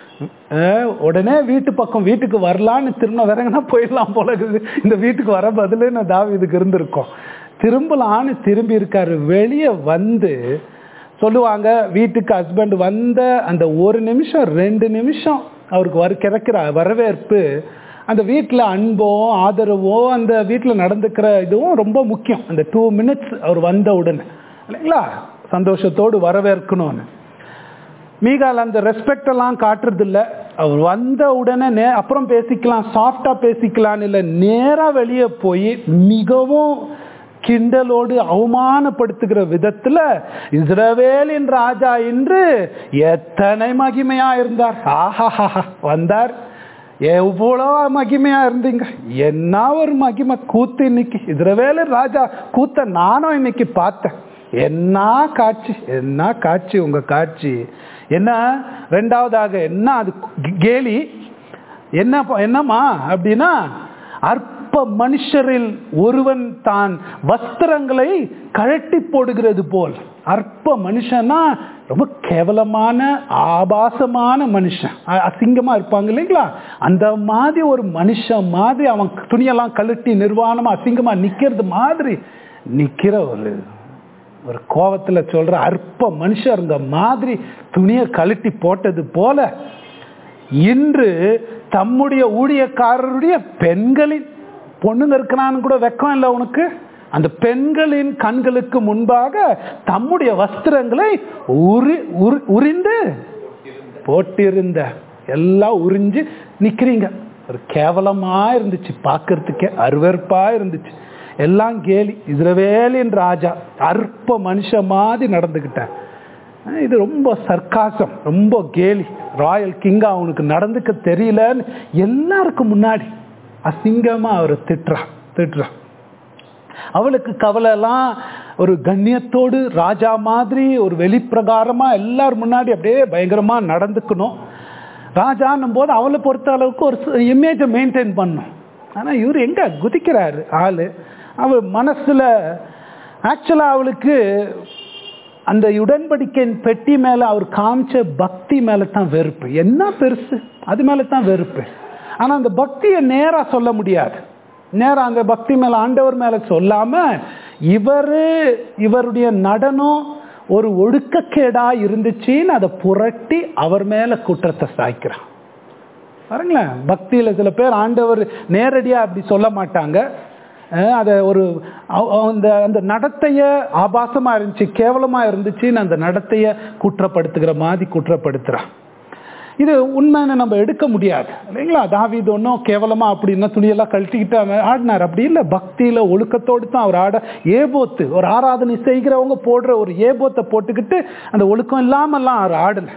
உடனே வீட்டு பக்கம் வீட்டுக்கு வரலான்னு திரும்ப வரங்கன்னா போயிடலாம் போல இருக்குது. இந்த வீட்டுக்கு வர பதிலே நான் தாவீதுக்கு இருந்திருக்கோம். திரும்பலான்னு திரும்பி இருக்காரு. வெளியே வந்து சொல்லுவாங்க, வீட்டுக்கு ஹஸ்பண்ட் வந்த அந்த 1 நிமிஷம் 2 நிமிஷம் அவருக்கு கிடைக்கிற வரவேற்பு, அந்த வீட்டில் அன்போ ஆதரவோ அந்த வீட்டில் நடந்துக்கிற இதுவும் ரொம்ப முக்கியம். அந்த 2 minutes அவர் வந்த உடனே இல்லைங்களா சந்தோஷத்தோடு வரவேற்கணும்னு. மீகால் அந்த ரெஸ்பெக்ட் எல்லாம் காட்டுறது இல்லை. அவர் வந்த உடனே அப்புறம் பேசிக்கலாம், சாஃப்டா பேசிக்கலான்னு இல்லை, நேரா வெளியே போய் மிகவும் கிண்டலோடு அவமானப்படுத்துகிற விதத்துல இஸ்ரவேலின் ராஜா என்று எத்தனை மகிமையா இருந்தார். ஆஹா வந்தார், எவ்வளோ மகிமையா இருந்தீங்க, என்ன ஒரு மகிமை கூத்து. இன்னைக்கு இஸ்ரவேலின் ராஜா கூத்த நானும் இன்னைக்கு பார்த்தேன். என்ன காட்சி, என்ன காட்சி உங்க காட்சி. என்ன ரெண்டாவதாக என்ன அது கேலி என்னமா அப்படின்னா, அற்ப மனுஷரில் ஒருவன் தான் வஸ்திரங்களை கழட்டி போடுகிறது போல். அற்ப மனுஷன்னா ரொம்ப கேவலமான ஆபாசமான மனுஷன், அசிங்கமா இருப்பாங்க இல்லைங்களா, அந்த மாதிரி ஒரு மனுஷன் மாதிரி அவன் துணியெல்லாம் கழட்டி நிர்வாணமா அசிங்கமா நிக்கிறது மாதிரி நிக்கிற ஒரு கோவத்துல சொல்ற அற்ப மனுஷருங்க மாதிரி துணியை கழட்டி போட்டது போல இன்று தம்முடைய ஊழியக்காரருடைய பெண்களின், பொண்ணுங்க இருக்கிறான்னு கூட வெக்கம் இல்லை உனக்கு, அந்த பெண்களின் கண்களுக்கு முன்பாக தம்முடைய வஸ்திரங்களை உரிந்து போட்டிருந்த, எல்லாம் உறிஞ்சு நிக்கிறீங்க. ஒரு கேவலமா இருந்துச்சு, பார்க்கறதுக்கே அருவருப்பா இருந்துச்சு, எல்லாம் கேலி. இஸ்ரவேலின் ராஜா அற்ப மனுஷ மாதிரி நடந்துக்கிட்டார். இது ரொம்ப சர்க்காசம், ரொம்ப கேலி. ராயல் கிங்கா அவனுக்கு நடந்துக்க தெரியலன்னு எல்லாருக்கும் முன்னாடி அசிங்கமா அவரை திட்டுறா. அவளுக்கு கவலை எல்லாம் ஒரு கண்ணியத்தோடு ராஜா மாதிரி ஒரு வெளிப்பிரகாரமா எல்லாரும் முன்னாடி அப்படியே பயங்கரமா நடந்துக்கணும். ராஜான்னும் போது அவளை பொறுத்த அளவுக்கு ஒரு இமேஜை மெயின்டைன் பண்ணும். ஆனா இவர் எங்க குதிக்கிறாரு ஆளு. அவள் மனசுல ஆக்சுவலா அவளுக்கு அந்த உடன்படிக்கையின் பெட்டி மேல அவர் காமிச்ச பக்தி மேல தான் வெறுப்பு. என்ன பெருசு, அது மேல தான் வெறுப்பு. ஆனா அந்த பக்தியை நேரா சொல்ல முடியாது. நேரா அந்த பக்தி மேல ஆண்டவர் மேல சொல்லாம இவருடைய நடனம் ஒரு ஒழுக்கக்கேடா இருந்துச்சுன்னு அதை புரட்டி அவர் மேல குற்றத்தை சாய்க்கிறான். பாருங்களேன், பக்தியில சில பேர் ஆண்டவர் நேரடியா அப்படி சொல்ல மாட்டாங்க. அதை ஒரு அந்த நடத்தைய ஆபாசமா இருந்துச்சு, கேவலமா இருந்துச்சுன்னு அந்த நடத்தைய குற்றப்படுத்துகிற மாதிரி குற்றப்படுத்துறான். இது உண்மைன்னு நம்ம எடுக்க முடியாது இல்லைங்களா. தாவீது ஒன்றும் கேவலமா அப்படின்னா துணியெல்லாம் கழட்டிக்கிட்டு ஆடினார், அப்படி இல்லை. பக்தியில ஒழுக்கத்தோடு தான் அவர் ஆட. ஏபோத்து, ஒரு ஆராதனை செய்கிறவங்க போடுற ஒரு ஏபோத்தை போட்டுக்கிட்டு அந்த ஒழுக்கம் இல்லாமல்லாம் அவர் ஆடல.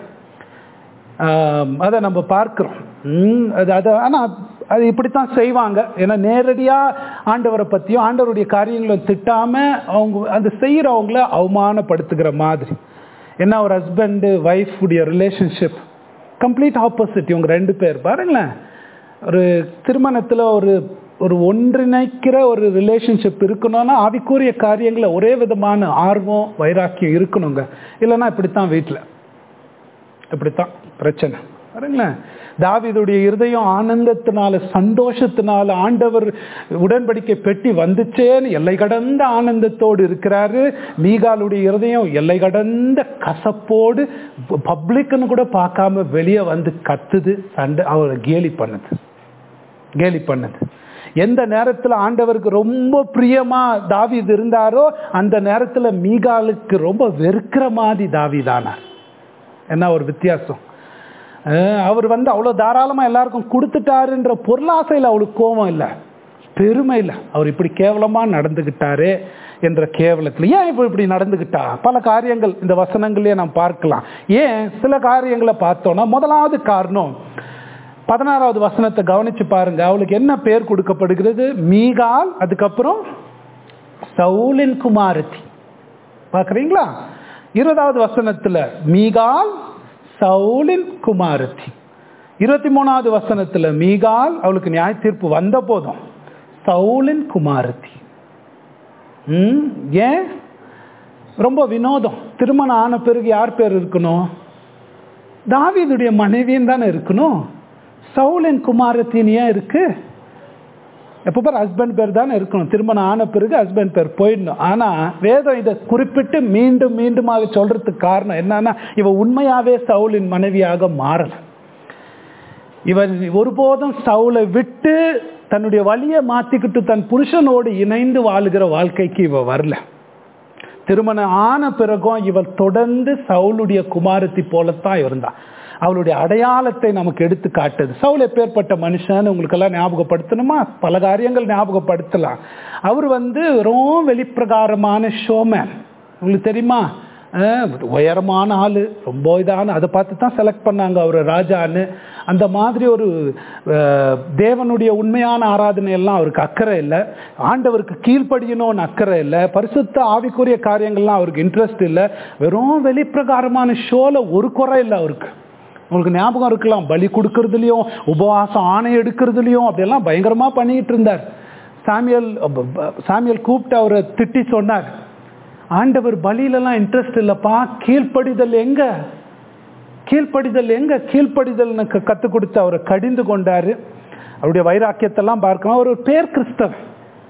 அதை நம்ம பார்க்கிறோம். ஆனா அது இப்படித்தான் செய்வாங்க. ஏன்னா நேரடியா ஆண்டவரை பத்தியும் ஆண்டவருடைய காரியங்களும் திட்டாம அவங்க அந்த செய்யறவங்கள அவமானப்படுத்துகிற மாதிரி. ஏன்னா ஒரு ஹஸ்பண்ட் ஒய்ஃப் உடைய ரிலேஷன்ஷிப் கம்ப்ளீட் ஆப்போசிட். இவங்க ரெண்டு பேர் பாருங்களேன், ஒரு திருமணத்துல ஒரு ஒன்றிணைக்கிற ஒரு ரிலேஷன்ஷிப் இருக்கணும்னா ஆவிக்குரிய காரியங்களை ஒரே விதமான ஆர்வம் வைராக்கியம் இருக்கணுங்க. இல்லைன்னா இப்படித்தான் வீட்டில் இப்படித்தான் பிரச்சனை. பாருங்களேன், தாவீதுடைய இருதயம் ஆனந்தத்தினால சந்தோஷத்தினால ஆண்டவர் உடன்படிக்கை பெட்டி வந்துச்சேன்னு எல்லை கடந்த ஆனந்தத்தோடு இருக்கிறாரு. மீகாலுடைய இருதயம் எல்லை கடந்த கசப்போடு பப்ளிக்னு கூட பார்க்காம வெளியே வந்து கத்துது, சண்டை, அவரை கேலி பண்ணுது. எந்த நேரத்தில் ஆண்டவருக்கு ரொம்ப பிரியமா தாவீது இருந்தாரோ அந்த நேரத்தில் மீகாலுக்கு ரொம்ப வெறுக்கிற மாதிரி தாவீதானார். என்ன ஒரு வித்தியாசம். அவர் அவ்வளோ தாராளமாக எல்லாருக்கும் கொடுத்துட்டாருன்ற பொருளாசையில் அவளுக்கு கோபம் இல்லை, பெருமை இல்லை. அவர் இப்படி கேவலமாக நடந்துக்கிட்டாரு என்ற கேவலத்தில். ஏன் இப்படி நடந்துக்கிட்டா? பல காரியங்கள் இந்த வசனங்களே நாம் பார்க்கலாம். ஏன் சில காரியங்களை பார்த்தோன்னா, முதலாவது காரணம் 16வது வசனத்தை கவனிச்சு பாருங்க. அவளுக்கு என்ன பேர் கொடுக்கப்படுகிறது? மீகால், அதுக்கப்புறம் சவுலின் குமாரத்தி. பார்க்குறீங்களா? 20வது வசனத்தில் மீகால் சவுலின் குமாரத்தி. 23வது வசனத்துல மீகால் அவளுக்கு நியாய தீர்ப்பு வந்த போதும் சவுலின் குமாரத்தி. ஏன்? ரொம்ப வினோதம். திருமணம் ஆன பிறகு யார் பேர் இருக்கணும்? தாவீதுடைய மனைவியும் தானே இருக்கணும். சவுலின் குமாரத்தின் ஏன் இருக்கு? எப்போ பார் ஹஸ்பண்ட் பேர் தானே இருக்கணும். திருமணம் ஆன பிறகு ஹஸ்பண்ட் பேர் போயிடணும். ஆனா வேதம் இதை குறிப்பிட்டு மீண்டும் மீண்டுமாக சொல்றதுக்கு காரணம் என்னன்னா, இவ உண்மையாவே சவுலின் மனைவியாக மாறல. இவன் ஒருபோதும் சவுலை விட்டு தன்னுடைய வழியை மாத்திக்கிட்டு தன் புருஷனோடு இணைந்து வாழுகிற வாழ்க்கைக்கு இவ வரல. திருமணம் ஆன பிறகும் இவள் தொடர்ந்து சவுலுடைய குமாரத்தி போலத்தான் இருந்தான். அவளுடைய அடையாளத்தை நமக்கு எடுத்து காட்டுது. சவுல் எப்பேற்பட்ட மனுஷன் உங்களுக்கெல்லாம் ஞாபகப்படுத்தணுமா? பல காரியங்கள் ஞாபகப்படுத்தலாம். அவர் ரொம்ப வெளிப்பிரகாரமான ஷோமேன். உங்களுக்கு தெரியுமா? உயரமான ஆளு, ரொம்ப இதான, அதை பார்த்து தான் செலக்ட் பண்ணாங்க அவரை ராஜான்னு. அந்த மாதிரி ஒரு தேவனுடைய உண்மையான ஆராதனை எல்லாம் அவருக்கு அக்கறை இல்லை. ஆண்டவருக்கு கீழ்ப்படியணும்னு அக்கறை இல்லை. பரிசுத்த ஆவிக்குரிய காரியங்கள்லாம் அவருக்கு இன்ட்ரெஸ்ட் இல்லை. வெறும் வெளிப்பிரகாரமான ஷோல ஒரு குறை இல்லை அவருக்கு. உங்களுக்கு ஞாபகம் இருக்கலாம், பலி கொடுக்கறதுலையும் உபவாசம் ஆணை எடுக்கிறதுலையும் அப்படியெல்லாம் பயங்கரமா பண்ணிட்டு இருந்தார். சாமியல் கூப்பிட்டு அவரை திட்டி சொன்னார், ஆண்டவர் பலியிலலாம் இன்ட்ரெஸ்ட் இல்லைப்பா, கீழ்ப்படிதல் எங்க, கீழ்ப்படிதல் எங்க, கீழ்ப்படிதல் கற்றுக் கொடுத்து அவரை கடிந்து கொண்டாரு. அவருடைய வைராக்கியத்தெல்லாம் பார்க்கலாம். ஒரு பேர் கிறிஸ்தவன்,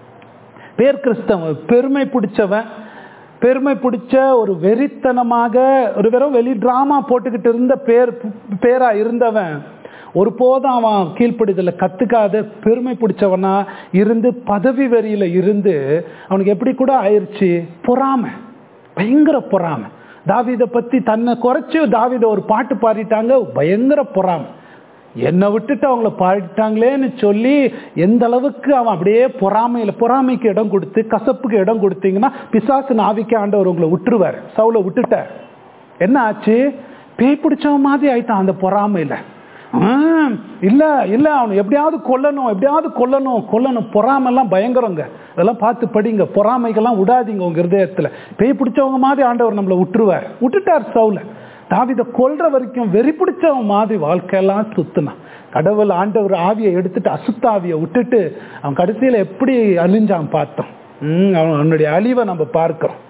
பெருமை பிடிச்ச ஒரு வெறித்தனமாக ஒரு வெறும் வெளி டிராமா போட்டுக்கிட்டு இருந்த பேரா இருந்தவன் ஒருபோதும் அவன் கீழ்ப்படிதலை கத்துக்காத பெருமை பிடிச்சவனா இருந்து பதவி வெறியில இருந்து அவனுக்கு எப்படி கூட ஆயிடுச்சு, பொறாமை, பயங்கர பொறாமை. தாவீதை பத்தி தன்னை குறைச்சு தாவீதை ஒரு பாட்டு பாடிட்டாங்க, பயங்கர பொறாமை. என்னை விட்டுட்டு அவங்கள பாடிட்டாங்களேன்னு சொல்லி எந்த அளவுக்கு அவன் அப்படியே பொறாமைக்கு இடம் கொடுத்து கசப்புக்கு இடம் கொடுத்தீங்கன்னா பிசாசு ஆவிக்கு ஆண்டவர் உங்களை விட்டுருவார். சவுலை விட்டுட்டார். என்ன ஆச்சு, பேய் பிடிச்சவன் மாதிரி ஆயிட்டான் அந்த பொறாமையில. இல்ல அவனை எப்படியாவது கொல்லணும். பொறாமெல்லாம் பயங்கரங்க, அதெல்லாம் பார்த்து படிங்க. பொறாமைகள்லாம் விடாதீங்க உங்க இருதயத்துல. பேய் பிடிச்சவங்க மாதிரி ஆண்டவர் நம்மளை விட்டுட்டார் சவுலை. தாவீதை கொல்ற வரைக்கும் வெறி பிடிச்சவன் மாதிரி வாழ்க்கையெல்லாம் சுத்தினான். கடவுள் ஆண்டவர் ஆவியை எடுத்துட்டு அசுத்த ஆவியை விட்டுட்டு அவன் கடைசியில எப்படி அழிஞ்சான் பார்த்தோம். அவனுடைய அழிவை நம்ம பார்க்கிறோம்.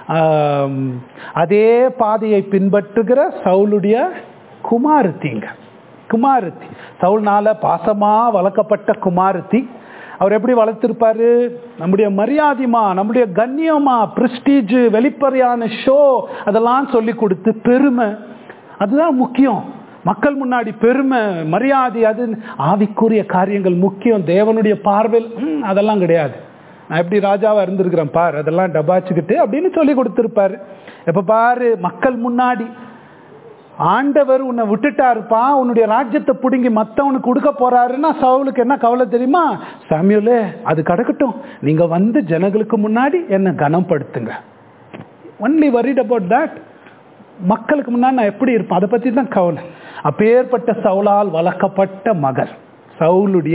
அதே பாதையை பின்பற்றுகிற சவுலுடைய குமாரத்தி, சவுல்னால பாசமா வளர்க்கப்பட்ட குமாரத்தி. அவர் எப்படி வளர்த்திருப்பாரு, நம்முடைய மரியாதைமா, நம்முடைய கண்ணியமா, பிரெஸ்டீஜ், வெளிப்படையான ஷோ அதெல்லாம் சொல்லி கொடுத்து பெருமை, அதுதான் முக்கியம். மக்கள் முன்னாடி பெருமை மரியாதை, அது ஆவிக்குரிய காரியங்கள் முக்கியம். தேவனுடைய பார்வையில் அதெல்லாம் கிடையாது. நான் எப்படி ராஜாவா இருந்திருக்கிறேன் பாரு, அதெல்லாம் டபாச்சுக்கிட்டு அப்படின்னு சொல்லி கொடுத்துருப்பாரு. எப்ப பாரு மக்கள் முன்னாடி ஆண்டவர் உன்னை விட்டுட்டாருப்பா, உன்னுடைய ராஜ்யத்தை பிடுங்கி மற்றவனுக்கு கொடுக்க போறாருன்னா சவுலுக்கு என்ன கவலை தெரியுமா, சாமியூலே அது கிடக்கட்டும், நீங்க வந்து ஜனங்களுக்கு முன்னாடி என்ன கனப்படுத்துங்க. Only worried about that. மக்களுக்கு முன்னாடி நான் எப்படி இருப்பேன் அதை பத்தி தான் கவலை. அப்பேற்பட்ட சவுலால் வளர்க்கப்பட்ட மகள் சவுலுடைய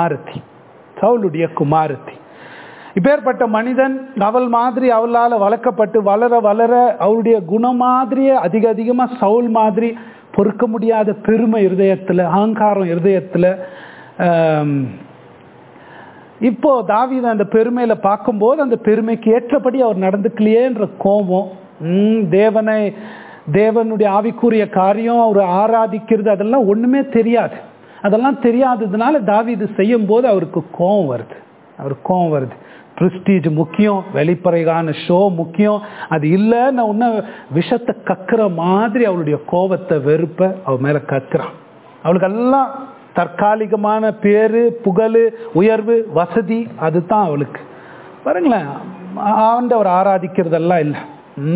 குமாரத்தி. இப்பேற்பட்ட மனிதன் அவள் மாதிரி அவளால் வளர்க்கப்பட்டு வளர வளர அவளுடைய குணம் மாதிரியே அதிகமா சவுல் மாதிரி பொறுக்க முடியாத பெருமை இருதயத்துல, அகங்காரம் இருதயத்துல. இப்போ தாவீது அந்த பெருமையில பார்க்கும்போது அந்த பெருமைக்கு ஏற்றபடி அவர் நடந்துக்கலையேன்ற கோபம், தேவனுடைய ஆவிக்குரிய காரியம் அவர் ஆராதிக்கிறது அதெல்லாம் ஒண்ணுமே தெரியாது. அதெல்லாம் தெரியாததுனால தாவீது செய்யும் போது அவருக்கு கோபம் வருது. பிரெஸ்டீஜ் முக்கியம், வெளிப்படையான ஷோ முக்கியம். அது இல்லைன்னு உன்ன விஷத்தை கக்குற மாதிரி அவளுடைய கோபத்தை வெறுப்ப அவள் மேல கக்குறான். அவளுக்கு எல்லாம் தற்காலிகமான பேரு, புகழ், உயர்வு, வசதி, அதுதான் அவளுக்கு. பாருங்களேன், ஆண்டவர் ஆராதிக்கிறதெல்லாம் இல்லை.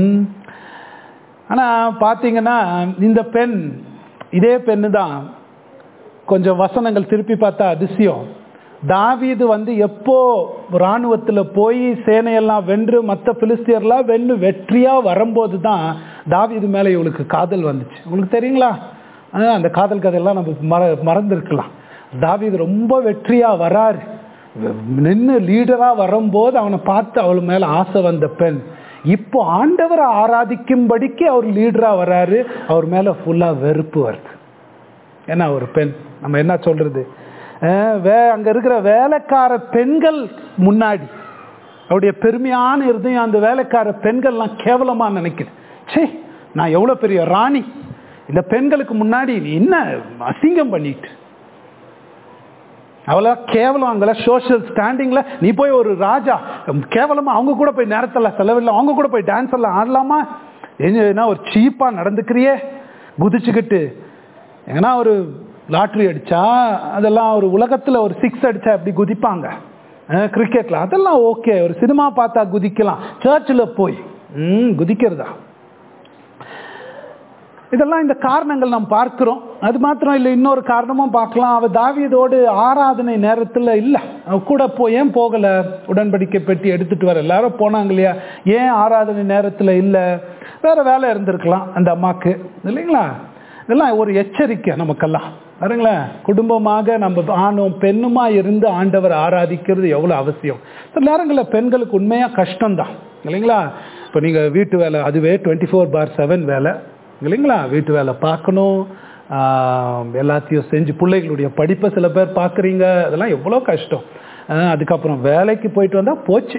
ஆனா பாத்தீங்கன்னா இந்த இதே பெண்ணு தான். கொஞ்சம் வசனங்கள் திருப்பி பார்த்தா அதிசயம். தாவீது எப்போ இராணுவத்துல போய் சேனையெல்லாம் வென்று மற்ற பிலிஸ்தியர்லாம் வெற்றியா வரும்போது தான் தாவீது மேல இவளுக்கு காதல் வந்துச்சு. உங்களுக்கு தெரியுங்களா? அந்த காதல் கதையெல்லாம் நம்ம மறந்துருக்கலாம். தாவீது ரொம்ப வெற்றியா வராரு, நின்று லீடரா வரும்போது அவனை பார்த்து அவள் மேல ஆசை வந்த பெண் இப்போ ஆண்டவரை ஆராதிக்கும்படிக்கு அவர் லீடரா வராரு, அவர் மேல ஃபுல்லா வெறுப்பு வருது. ஏன்னா ஒரு பெண், நம்ம என்ன சொல்றது, அங்க இருக்கிற வேலைக்கார பெண்கள் முன்னாடி அவருடைய பெருமையான இருதையும் அந்த வேலைக்கார பெண்கள்லாம் கேவலமா நினைக்குது. சே, நான் எவ்வளவு பெரிய ராணி, இந்த பெண்களுக்கு முன்னாடி நீ என்ன அசிங்கம் பண்ணிட்டு, அவ்வளோ கேவலம். அங்கே சோஷியல் ஸ்டாண்டிங்ல நீ போய் ஒரு ராஜா கேவலமா அவங்க கூட போய் நேரத்தில் செலவில்லை, அவங்க கூட போய் டான்ஸ் எல்லாம் ஆடலாமா, என்ன ஒரு சீப்பா நடந்துக்கிறியே, குதிச்சுக்கிட்டு. ஏன்னா ஒரு லாட்ரி அடிச்சா அதெல்லாம் ஒரு உலகத்துல ஒரு 6 அடிச்சா எப்படி குதிப்பாங்க கிரிக்கெட்ல, அதெல்லாம் ஓகே. ஒரு சினிமா பார்த்தா குதிக்கலாம், சர்ச்சில் போய் குதிக்கிறதா? இதெல்லாம் இந்த காரணங்கள் நாம் பார்க்கிறோம். அது மாத்திரம் இல்லை, இன்னொரு காரணமும் பார்க்கலாம். அவ தாவீதோடு ஆராதனை நேரத்துல இல்ல, அவ கூட ஏன் போகல? உடன்படிக்கை பெட்டி எடுத்துட்டு வர எல்லாரும் போனாங்க இல்லையா, ஏன் ஆராதனை நேரத்துல இல்ல? வேற வேலை இருந்திருக்கலாம் அந்த அம்மாக்கு, இல்லைங்களா? இதெல்லாம் ஒரு எச்சரிக்கை நமக்கெல்லாம். பாருங்களேன், குடும்பமாக நம்ம ஆணும் பெண்ணுமா இருந்து ஆண்டவர் ஆராதிக்கிறது எவ்வளவு அவசியம். சில நேரங்களில் பெண்களுக்கு உண்மையா கஷ்டம்தான், இல்லைங்களா? இப்போ நீங்க வீட்டு வேலை, அதுவே 24/7 வேலை, இல்லைங்களா? வீட்டு வேலை பார்க்கணும், எல்லாத்தையும் செஞ்சு பிள்ளைகளுடைய படிப்பை சில பேர் பார்க்குறீங்க, அதெல்லாம் எவ்வளோ கஷ்டம். அதுக்கப்புறம் வேலைக்கு போயிட்டு வந்தால் போச்சு,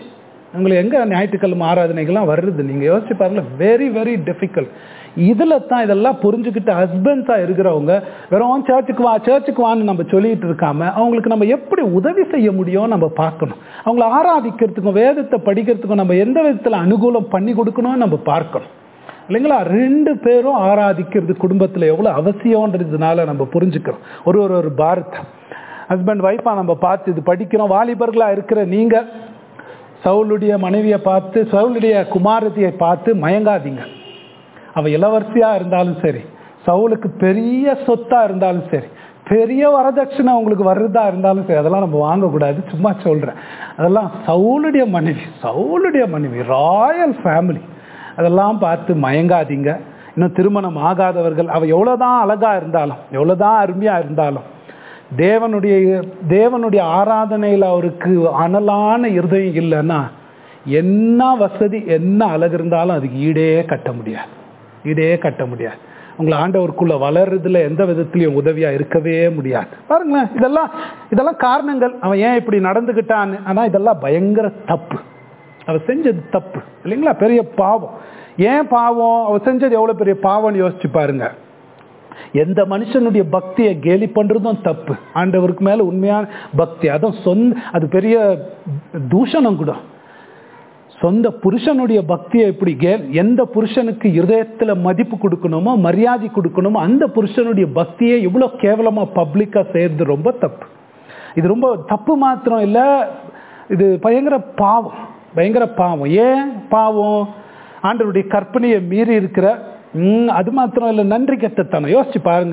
உங்களுக்கு எங்கே ஞாயிற்றுக்கிழமை ஆராதனைகள்லாம் வருது நீங்கள் யோசிச்சு பாருங்களேன். Very very difficult. இதில் தான் இதெல்லாம் புரிஞ்சுக்கிட்டு ஹஸ்பண்ட்ஸாக இருக்கிறவங்க வெறும் சர்ச்சுக்கு வான்னு நம்ம சொல்லிட்டு இருக்காம அவங்களுக்கு நம்ம எப்படி உதவி செய்ய முடியும் நம்ம பார்க்கணும். அவங்கள ஆராதிக்கிறதுக்கும் வேதத்தை படிக்கிறதுக்கும் நம்ம எந்த விதத்தில் அனுகூலம் பண்ணி கொடுக்கணும்னு நம்ம பார்க்கணும் இல்லைங்களா. 2 பேரும் ஆராதிக்கிறது குடும்பத்தில் எவ்வளோ அவசியம்ன்றதுனால நம்ம புரிஞ்சுக்கிறோம். ஒரு பாரத் ஹஸ்பண்ட் ஒய்ஃபா நம்ம பார்த்து இது படிக்கிறோம். வாலிபர்களாக இருக்கிற நீங்கள் சவுலுடைய மனைவியை பார்த்து சவுலுடைய குமாரத்தியை பார்த்து மயங்காதீங்க. அவள் இளவரசியாக இருந்தாலும் சரி, சவுலுக்கு பெரிய சொத்தாக இருந்தாலும் சரி, பெரிய வரதட்சணை உங்களுக்கு வர்றதா இருந்தாலும் சரி, அதெல்லாம் நம்ம வாங்கக்கூடாது. சும்மா சொல்கிறேன். அதெல்லாம் சவுலுடைய மனைவி ராயல் ஃபேமிலி. அதெல்லாம் பார்த்து மயங்காதீங்க. இன்னும் திருமணம் ஆகாதவர்கள் அவள் எவ்வளோதான் அழகாக இருந்தாலும் எவ்வளோதான் அருமையாக இருந்தாலும் தேவனுடைய ஆராதனையில் அவருக்கு அனலான இருதயம் இல்லைன்னா என்ன வசதி என்ன அழகு இருந்தாலும் அதுக்கு ஈடே கட்ட முடியாது. உங்களை ஆண்டவருக்குள்ள வளர்றதுல எந்த விதத்திலையும் உதவியா இருக்கவே முடியாது. பாருங்களேன், இதெல்லாம் காரணங்கள் அவன் ஏன் இப்படி நடந்துக்கிட்டான்னு. ஆனா இதெல்லாம் பயங்கர தப்பு. அவ செஞ்சது தப்பு இல்லைங்களா, பெரிய பாவம். ஏன் பாவம்? அவ செஞ்சது எவ்வளவு பெரிய பாவம்னு யோசிச்சு பாருங்க. எந்த மனுஷனுடைய பக்தியை கேலி பண்றதும் தப்பு. ஆண்டவருக்கு மேல உண்மையான பக்தி அதுவும் அது பெரிய தூஷணம் கூட. சொந்த புருஷனுடைய பக்தியை எப்படி எந்த புருஷனுக்கு இருதயத்துல மதிப்பு கொடுக்கணுமோ மரியாதை கொடுக்கணுமோ அந்த புருஷனுடைய பக்தியை இவ்வளவு கேவலமா பப்ளிக்கா செய்யறது ரொம்ப தப்பு. இது ரொம்ப தப்பு மாத்திரம் இல்ல, இது பயங்கர பாவம். ஏன் பாவம்? ஆண்டவருடைய கற்பனையை மீறி இருக்கிற அது மாத்திரம் இல்லை, நன்றி கெட்டத்தனம். யோசிச்சு பாருங்க.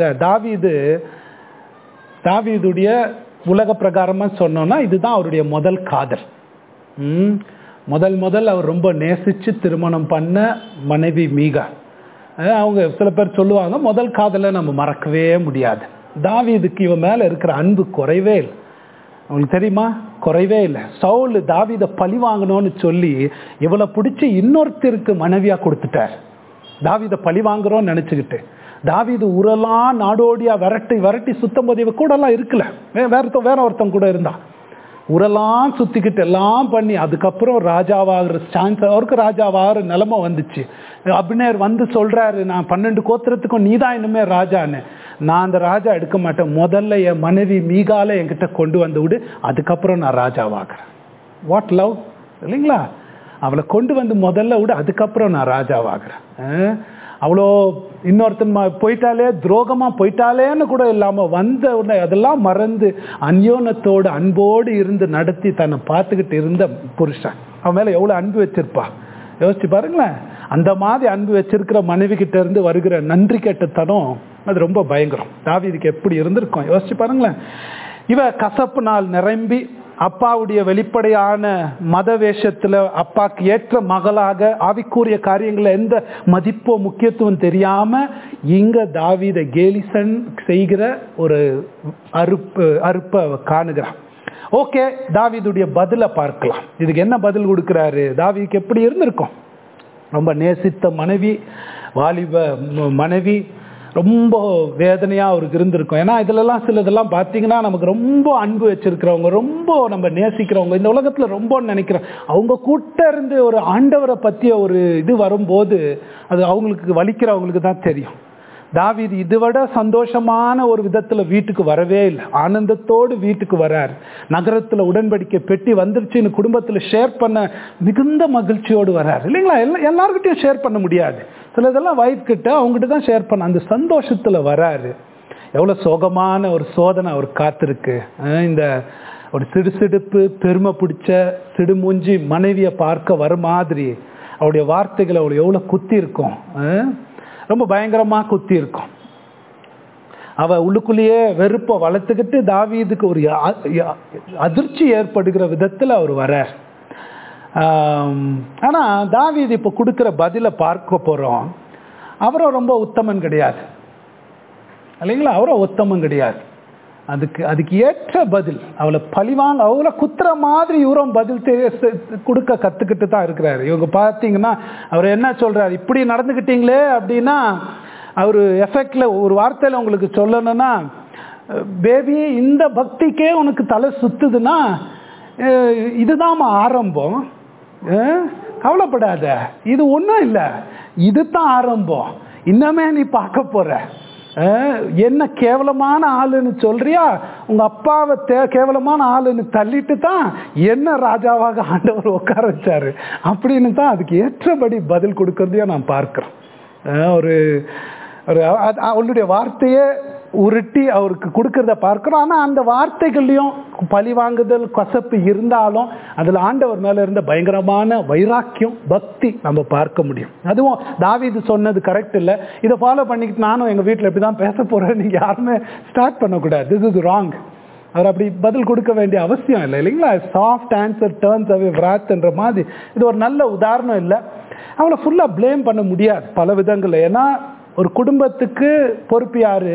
தாவீதுடைய உலக பிரகாரமா சொன்னோம்னா இதுதான் அவருடைய முதல் காதல். முதல் அவர் ரொம்ப நேசிச்சு திருமணம் பண்ண மனைவி மீகா. அவங்க சில பேர் சொல்லுவாங்க முதல் காதலை நம்ம மறக்கவே முடியாது. தாவீதுக்கு இவன் மேல இருக்கிற அன்பு குறைவே இல்லை. உங்களுக்கு தெரியுமா? குறைவே இல்லை. சவுல் தாவீதை பழி வாங்கணும்னு சொல்லி இவளை பிடிச்சி இன்னொருத்தருக்கு மனைவியா கொடுத்துட்டார். தாவீதை பழி வாங்குறோம்னு நினைச்சுக்கிட்டு தாவீது ஊரெல்லாம் நாடோடியா விரட்டி சுத்தம் போது இவ கூட எல்லாம் இருக்கல, வேற ஒருத்தன் கூட இருந்தா. ஊரெல்லாம் சுத்திக்கிட்டு எல்லாம் பண்ணி அதுக்கப்புறம் ராஜாவாகிற சான்ஸ், அவருக்கு ராஜாவாகிற நிலைமை வந்துச்சு. அபிநேர் வந்து சொல்றாரு, நான் 12 கோத்திரத்துக்கும் நீதான் இனிமே ராஜான்னு. நான் அந்த ராஜா எடுக்க மாட்டேன், முதல்ல என் மனைவி மீகால என்கிட்ட கொண்டு வந்து விடு, அதுக்கப்புறம் நான் ராஜாவாகிறேன். வாட் லவ் இல்லைங்களா? அவளை கொண்டு வந்து முதல்ல விட அதுக்கப்புறம் நான் ராஜாவாகிறேன். அவ்வளோ இன்னொருத்தன் போயிட்டாலே துரோகமா போயிட்டாலேன்னு கூட இல்லாம வந்த உடனே அதெல்லாம் மறந்து அந்யோனத்தோடு அன்போடு இருந்து நடத்தி தன்னை பார்த்துக்கிட்டு இருந்த புருஷன் அவன் மேல எவ்வளவு அன்பு வச்சிருப்பா. யோசிச்சு பாருங்களேன். அந்த மாதிரி அன்பு வச்சிருக்கிற மனைவி கிட்ட இருந்து வருகிற நன்றி கெட்டத்தனம் அது ரொம்ப பயங்கரம். தாவீதுக்கு எப்படி இருந்திருக்கும் யோசிச்சு பாருங்களேன். இவ கசப்பு நாள் நிரம்பி அப்பாவுடைய வெளிப்படையான மத வேஷத்துல அப்பாக்கு ஏற்ற மகளாக ஆவிக்குரிய காரியங்களை எந்த மதிப்போ முக்கியத்துவம் தெரியாம இங்க தாவீதை கேலிசன் செய்கிற ஒரு அறுப்பை காணுகிறான். ஓகே, தாவீதுடைய பதில பார்க்கலாம். இதுக்கு என்ன பதில் கொடுக்கிறாரு? தாவீதுக்கு எப்படி இருந்திருக்கும்? ரொம்ப நேசித்த மனைவி, வாலிப மனைவி, ரொம்ப வேதனையா அவருக்கு இருந்திருக்கும். ஏன்னா இதுலலாம் சிலதெல்லாம் பார்த்தீங்கன்னா நமக்கு ரொம்ப அன்பு வச்சிருக்கிறவங்க, ரொம்ப நம்ம நேசிக்கிறவங்க, இந்த உலகத்துல ரொம்ப நினைக்கிறோம், அவங்க கூட்ட இருந்து ஒரு ஆண்டவரை பத்திய ஒரு இது வரும்போது அது அவங்களுக்கு வலிக்கிறவங்களுக்கு தான் தெரியும். தாவீது இதுவிட சந்தோஷமான ஒரு விதத்துல வீட்டுக்கு வரவே இல்லை. ஆனந்தத்தோடு வீட்டுக்கு வரார். நகரத்துல உடன்படிக்கை பெட்டி வந்துருச்சுன்னு குடும்பத்துல ஷேர் பண்ண மிகுந்த மகிழ்ச்சியோடு வரார் இல்லைங்களா? எல்லாருக்கிட்டையும் ஷேர் பண்ண முடியாது, சில இதெல்லாம் வைஃப் கிட்ட அவங்ககிட்ட தான் ஷேர் பண்ண. அந்த சந்தோஷத்துல வராரு. எவ்வளவு சோகமான ஒரு சோதனை அவர் காத்திருக்கு. இந்த ஒரு சிடுசிடுப்பு பெருமை பிடிச்ச சிடுமூஞ்சி மனைவியை பார்க்க வர மாதிரி அவருடைய வார்த்தைகளை அவளை எவ்வளவு குத்தி இருக்கும், ரொம்ப பயங்கரமா குத்தி இருக்கும். அவ உள்ளுக்குள்ளேயே வெறுப்பை வளர்த்துக்கிட்டு தாவீதுக்கு ஒரு அதிர்ச்சி ஏற்படுகிற விதத்துல அவர் வரார். ஆனா தாவீது இப்ப கொடுக்கிற பதில பார்க்க போறோம். அவரும் ரொம்ப உத்தமன் கிடையாது இல்லைங்களா? அவரும் உத்தமன் கிடையாது. அதுக்கு ஏற்ற பதில் அவளை பழிவாங்க அவளை குத்துற மாதிரி இவரும் பதில் கொடுக்க கத்துக்கிட்டு தான் இருக்கிறாரு. இவங்க பார்த்தீங்கன்னா அவர் என்ன சொல்றாரு, இப்படி நடந்துக்கிட்டீங்களே அப்படின்னா அவரு எஃபெக்ட்ல ஒரு வார்த்தையில உங்களுக்கு சொல்லணும்னா, பேபி இந்த பக்திக்கே உனக்கு தலை சுத்துதுன்னா இதுதான் ஆரம்பம், கவலைப்படாத, இது ஒன்றும் இல்லை, இதுதான் ஆரம்பம். இன்னமே நீ பார்க்க போற. என்ன கேவலமான ஆளுன்னு சொல்றியா? உங்க அப்பாவை கேவலமான ஆளுன்னு தள்ளிட்டு தான் என்ன ராஜாவாக ஆண்டவர் உட்கார வச்சாரு அப்படின்னு தான் அதுக்கு ஏற்றபடி பதில் கொடுக்கறதையும் நான் பார்க்கிறேன். ஒரு அவருடைய வார்த்தையே உருட்டி அவருக்கு கொடுக்கறத பார்க்கிறோம். ஆனா அந்த வார்த்தைகள்லயும் பழி வாங்குதல், கசப்பு இருந்தாலும் அதுல ஆண்டவர் மேல இருந்த பயங்கரமான வைராக்கியம், பக்தி நம்ம பார்க்க முடியும். அதுவும் தாவீது சொன்னது கரெக்ட் இல்லை, இதை ஃபாலோ பண்ணிக்கிட்டு நானும் எங்க வீட்டில் இப்படிதான் பேச போறேன், நீங்க யாருமே ஸ்டார்ட் பண்ணக்கூடாது, திஸ் இஸ் ராங். அவர் அப்படி பதில் கொடுக்க வேண்டிய அவசியம் இல்லை, இல்லைங்களா? சாஃப்ட் ஆன்சர் டர்ன்ஸ் அவே wrathன்ற மாதிரி இது ஒரு நல்ல உதாரணம் இல்லை. அவளை ஃபுல்லா பிளேம் பண்ண முடியாது பல விதங்கள்ல. ஏன்னா ஒரு குடும்பத்துக்கு பொறுப்பு யாரு?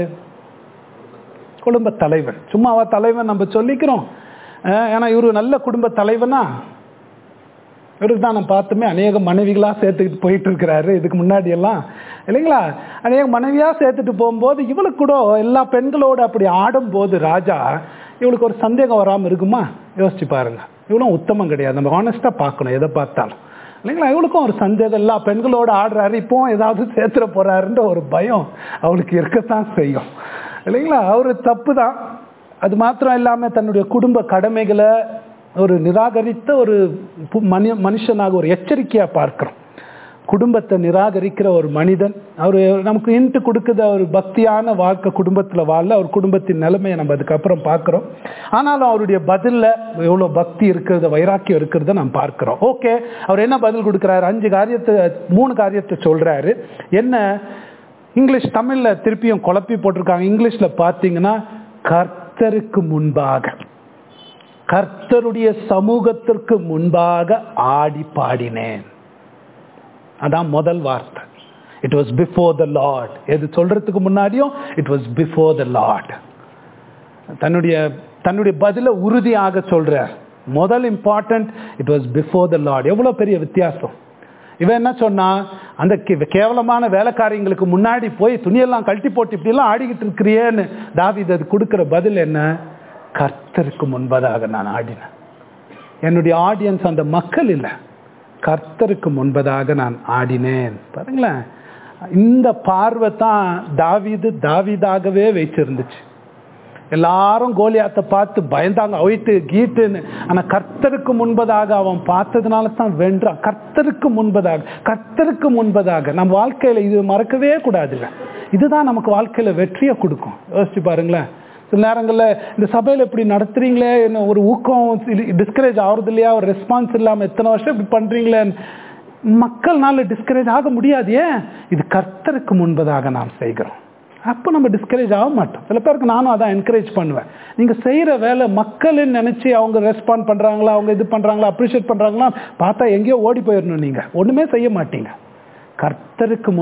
குடும்ப தலைவன். சும்மாவா தலைவன் நம்ம சொல்லிக்கிறோம்? ஏன்னா இவரு நல்ல குடும்ப தலைவனா? இவருக்கு தான் நம்ம பார்த்துமே அநேக மனைவிகளா சேர்த்துக்கிட்டு போயிட்டு இருக்கிறாரு இதுக்கு முன்னாடி எல்லாம், இல்லைங்களா? அநேக மனைவியா சேர்த்துட்டு போகும்போது இவளுக்கு கூட எல்லா பெண்களோடு அப்படி ஆடும் போது ராஜா இவளுக்கு ஒரு சந்தேகம் வராமல் இருக்குமா? யோசிச்சு பாருங்க. இவளும் உத்தமம் கிடையாது, நம்ம ஆனஸ்டா பார்க்கணும் எதை பார்த்தாலும், இல்லைங்களா? இவளுக்கும் ஒரு சந்தேகம், எல்லா பெண்களோடு ஆடுறாரு, இப்போ ஏதாவது சேர்த்துட போறாருன்ற ஒரு பயம் அவளுக்கு இருக்கத்தான் செய்யும், இல்லைங்களா? அவரு தப்பு தான். அது மாத்திரம் இல்லாமல் தன்னுடைய குடும்ப கடமைகளை ஒரு நிராகரித்த ஒரு மனுஷனாக ஒரு எச்சரிக்கையா பார்க்கிறோம். குடும்பத்தை நிராகரிக்கிற ஒரு மனிதன், அவர் நமக்கு இன்ட்டு கொடுக்குற ஒரு பக்தியான வாழ்க்கை குடும்பத்தில் வாழ, அவர் குடும்பத்தின் நிலைமையை நம்ம அதுக்கப்புறம் பார்க்குறோம். ஆனாலும் அவருடைய பதிலில் எவ்வளோ பக்தி இருக்கிறத, வைராக்கியம் இருக்கிறத நம்ம பார்க்குறோம். ஓகே, அவர் என்ன பதில் கொடுக்குறாரு? 3 காரியத்தை சொல்றாரு. என்ன? இங்கிலீஷ் தமிழில் திருப்பியும் குழப்பி போட்டிருக்காங்க. இங்கிலீஷில் பார்த்தீங்கன்னா கர்த்தருக்கு முன்பாக, கர்த்தருடைய சமூகத்திற்கு முன்பாக ஆடி பாடினேன். அதான் முதல் வார்த்தை. It was before the Lord. எது சொல்றதுக்கு முன்னாடியும் it was before the Lord. தன்னுடைய பதில உறுதியாக சொல்றார். முதல் important, it was before the Lord. எவ்வளவு பெரிய வித்தியாசம்! இவன் என்ன சொன்னா, அந்த கேவலமான வேலைக்காரங்களுக்கு முன்னாடி போய் துணியெல்லாம் கழட்டி போட்டு இப்படி எல்லாம் ஆடிக்கிட்டு இருக்கிறியேன்னு தாவீது அது கொடுக்கிற பதில் என்ன? கர்த்தருக்கு முன்பதாக நான் ஆடினேன். என்னுடைய ஆடியன்ஸ் அந்த மக்கள் இல்லை, கர்த்தருக்கு முன்பதாக நான் ஆடினேன். பாருங்களேன், இந்த பார்வை தான் தாவீதாகவே வச்சிருந்துச்சு. எல்லாரும் கோலியாத்தை பார்த்து பயந்தாங்க, அவைட்டு கீட்டுன்னு. ஆனா கர்த்தருக்கு முன்பதாக அவன் பார்த்ததுனால தான் வென்றான். கர்த்தருக்கு முன்பதாக நம்ம வாழ்க்கையில இது மறக்கவே கூடாதுங்க. இதுதான் நமக்கு வாழ்க்கையில வெற்றியை கொடுக்கும். யோசிச்சு பாருங்களேன். சில நேரங்களில் இந்த சபையில் இப்படி நடத்துறீங்களே, என்ன ஒரு ஊக்கம் டிஸ்கரேஜ் ஆகுறது இல்லையா? ஒரு ரெஸ்பான்ஸ் இல்லாமல் எத்தனை வருஷம் இப்படி பண்றீங்களே, மக்கள்னால டிஸ்கரேஜ் ஆக முடியாது. ஏன்? இது கர்த்தருக்கு முன்பதாக நாம் செய்கிறோம். அப்போ நம்ம டிஸ்கரேஜ் ஆக மாட்டோம். சில பேருக்கு நானும் அதான் என்கரேஜ் பண்ணுவேன். நீங்க செய்யற வேலை மக்கள்னு நினைச்சு அவங்க ரெஸ்பாண்ட் பண்றாங்களா, அவங்க இது பண்றாங்களா, அப்ரிஷியேட் பண்றாங்களா பார்த்தா எங்கேயோ ஓடி போயிடணும். நீங்க ஒண்ணுமே செய்ய மாட்டீங்க. கர்த்தருக்கு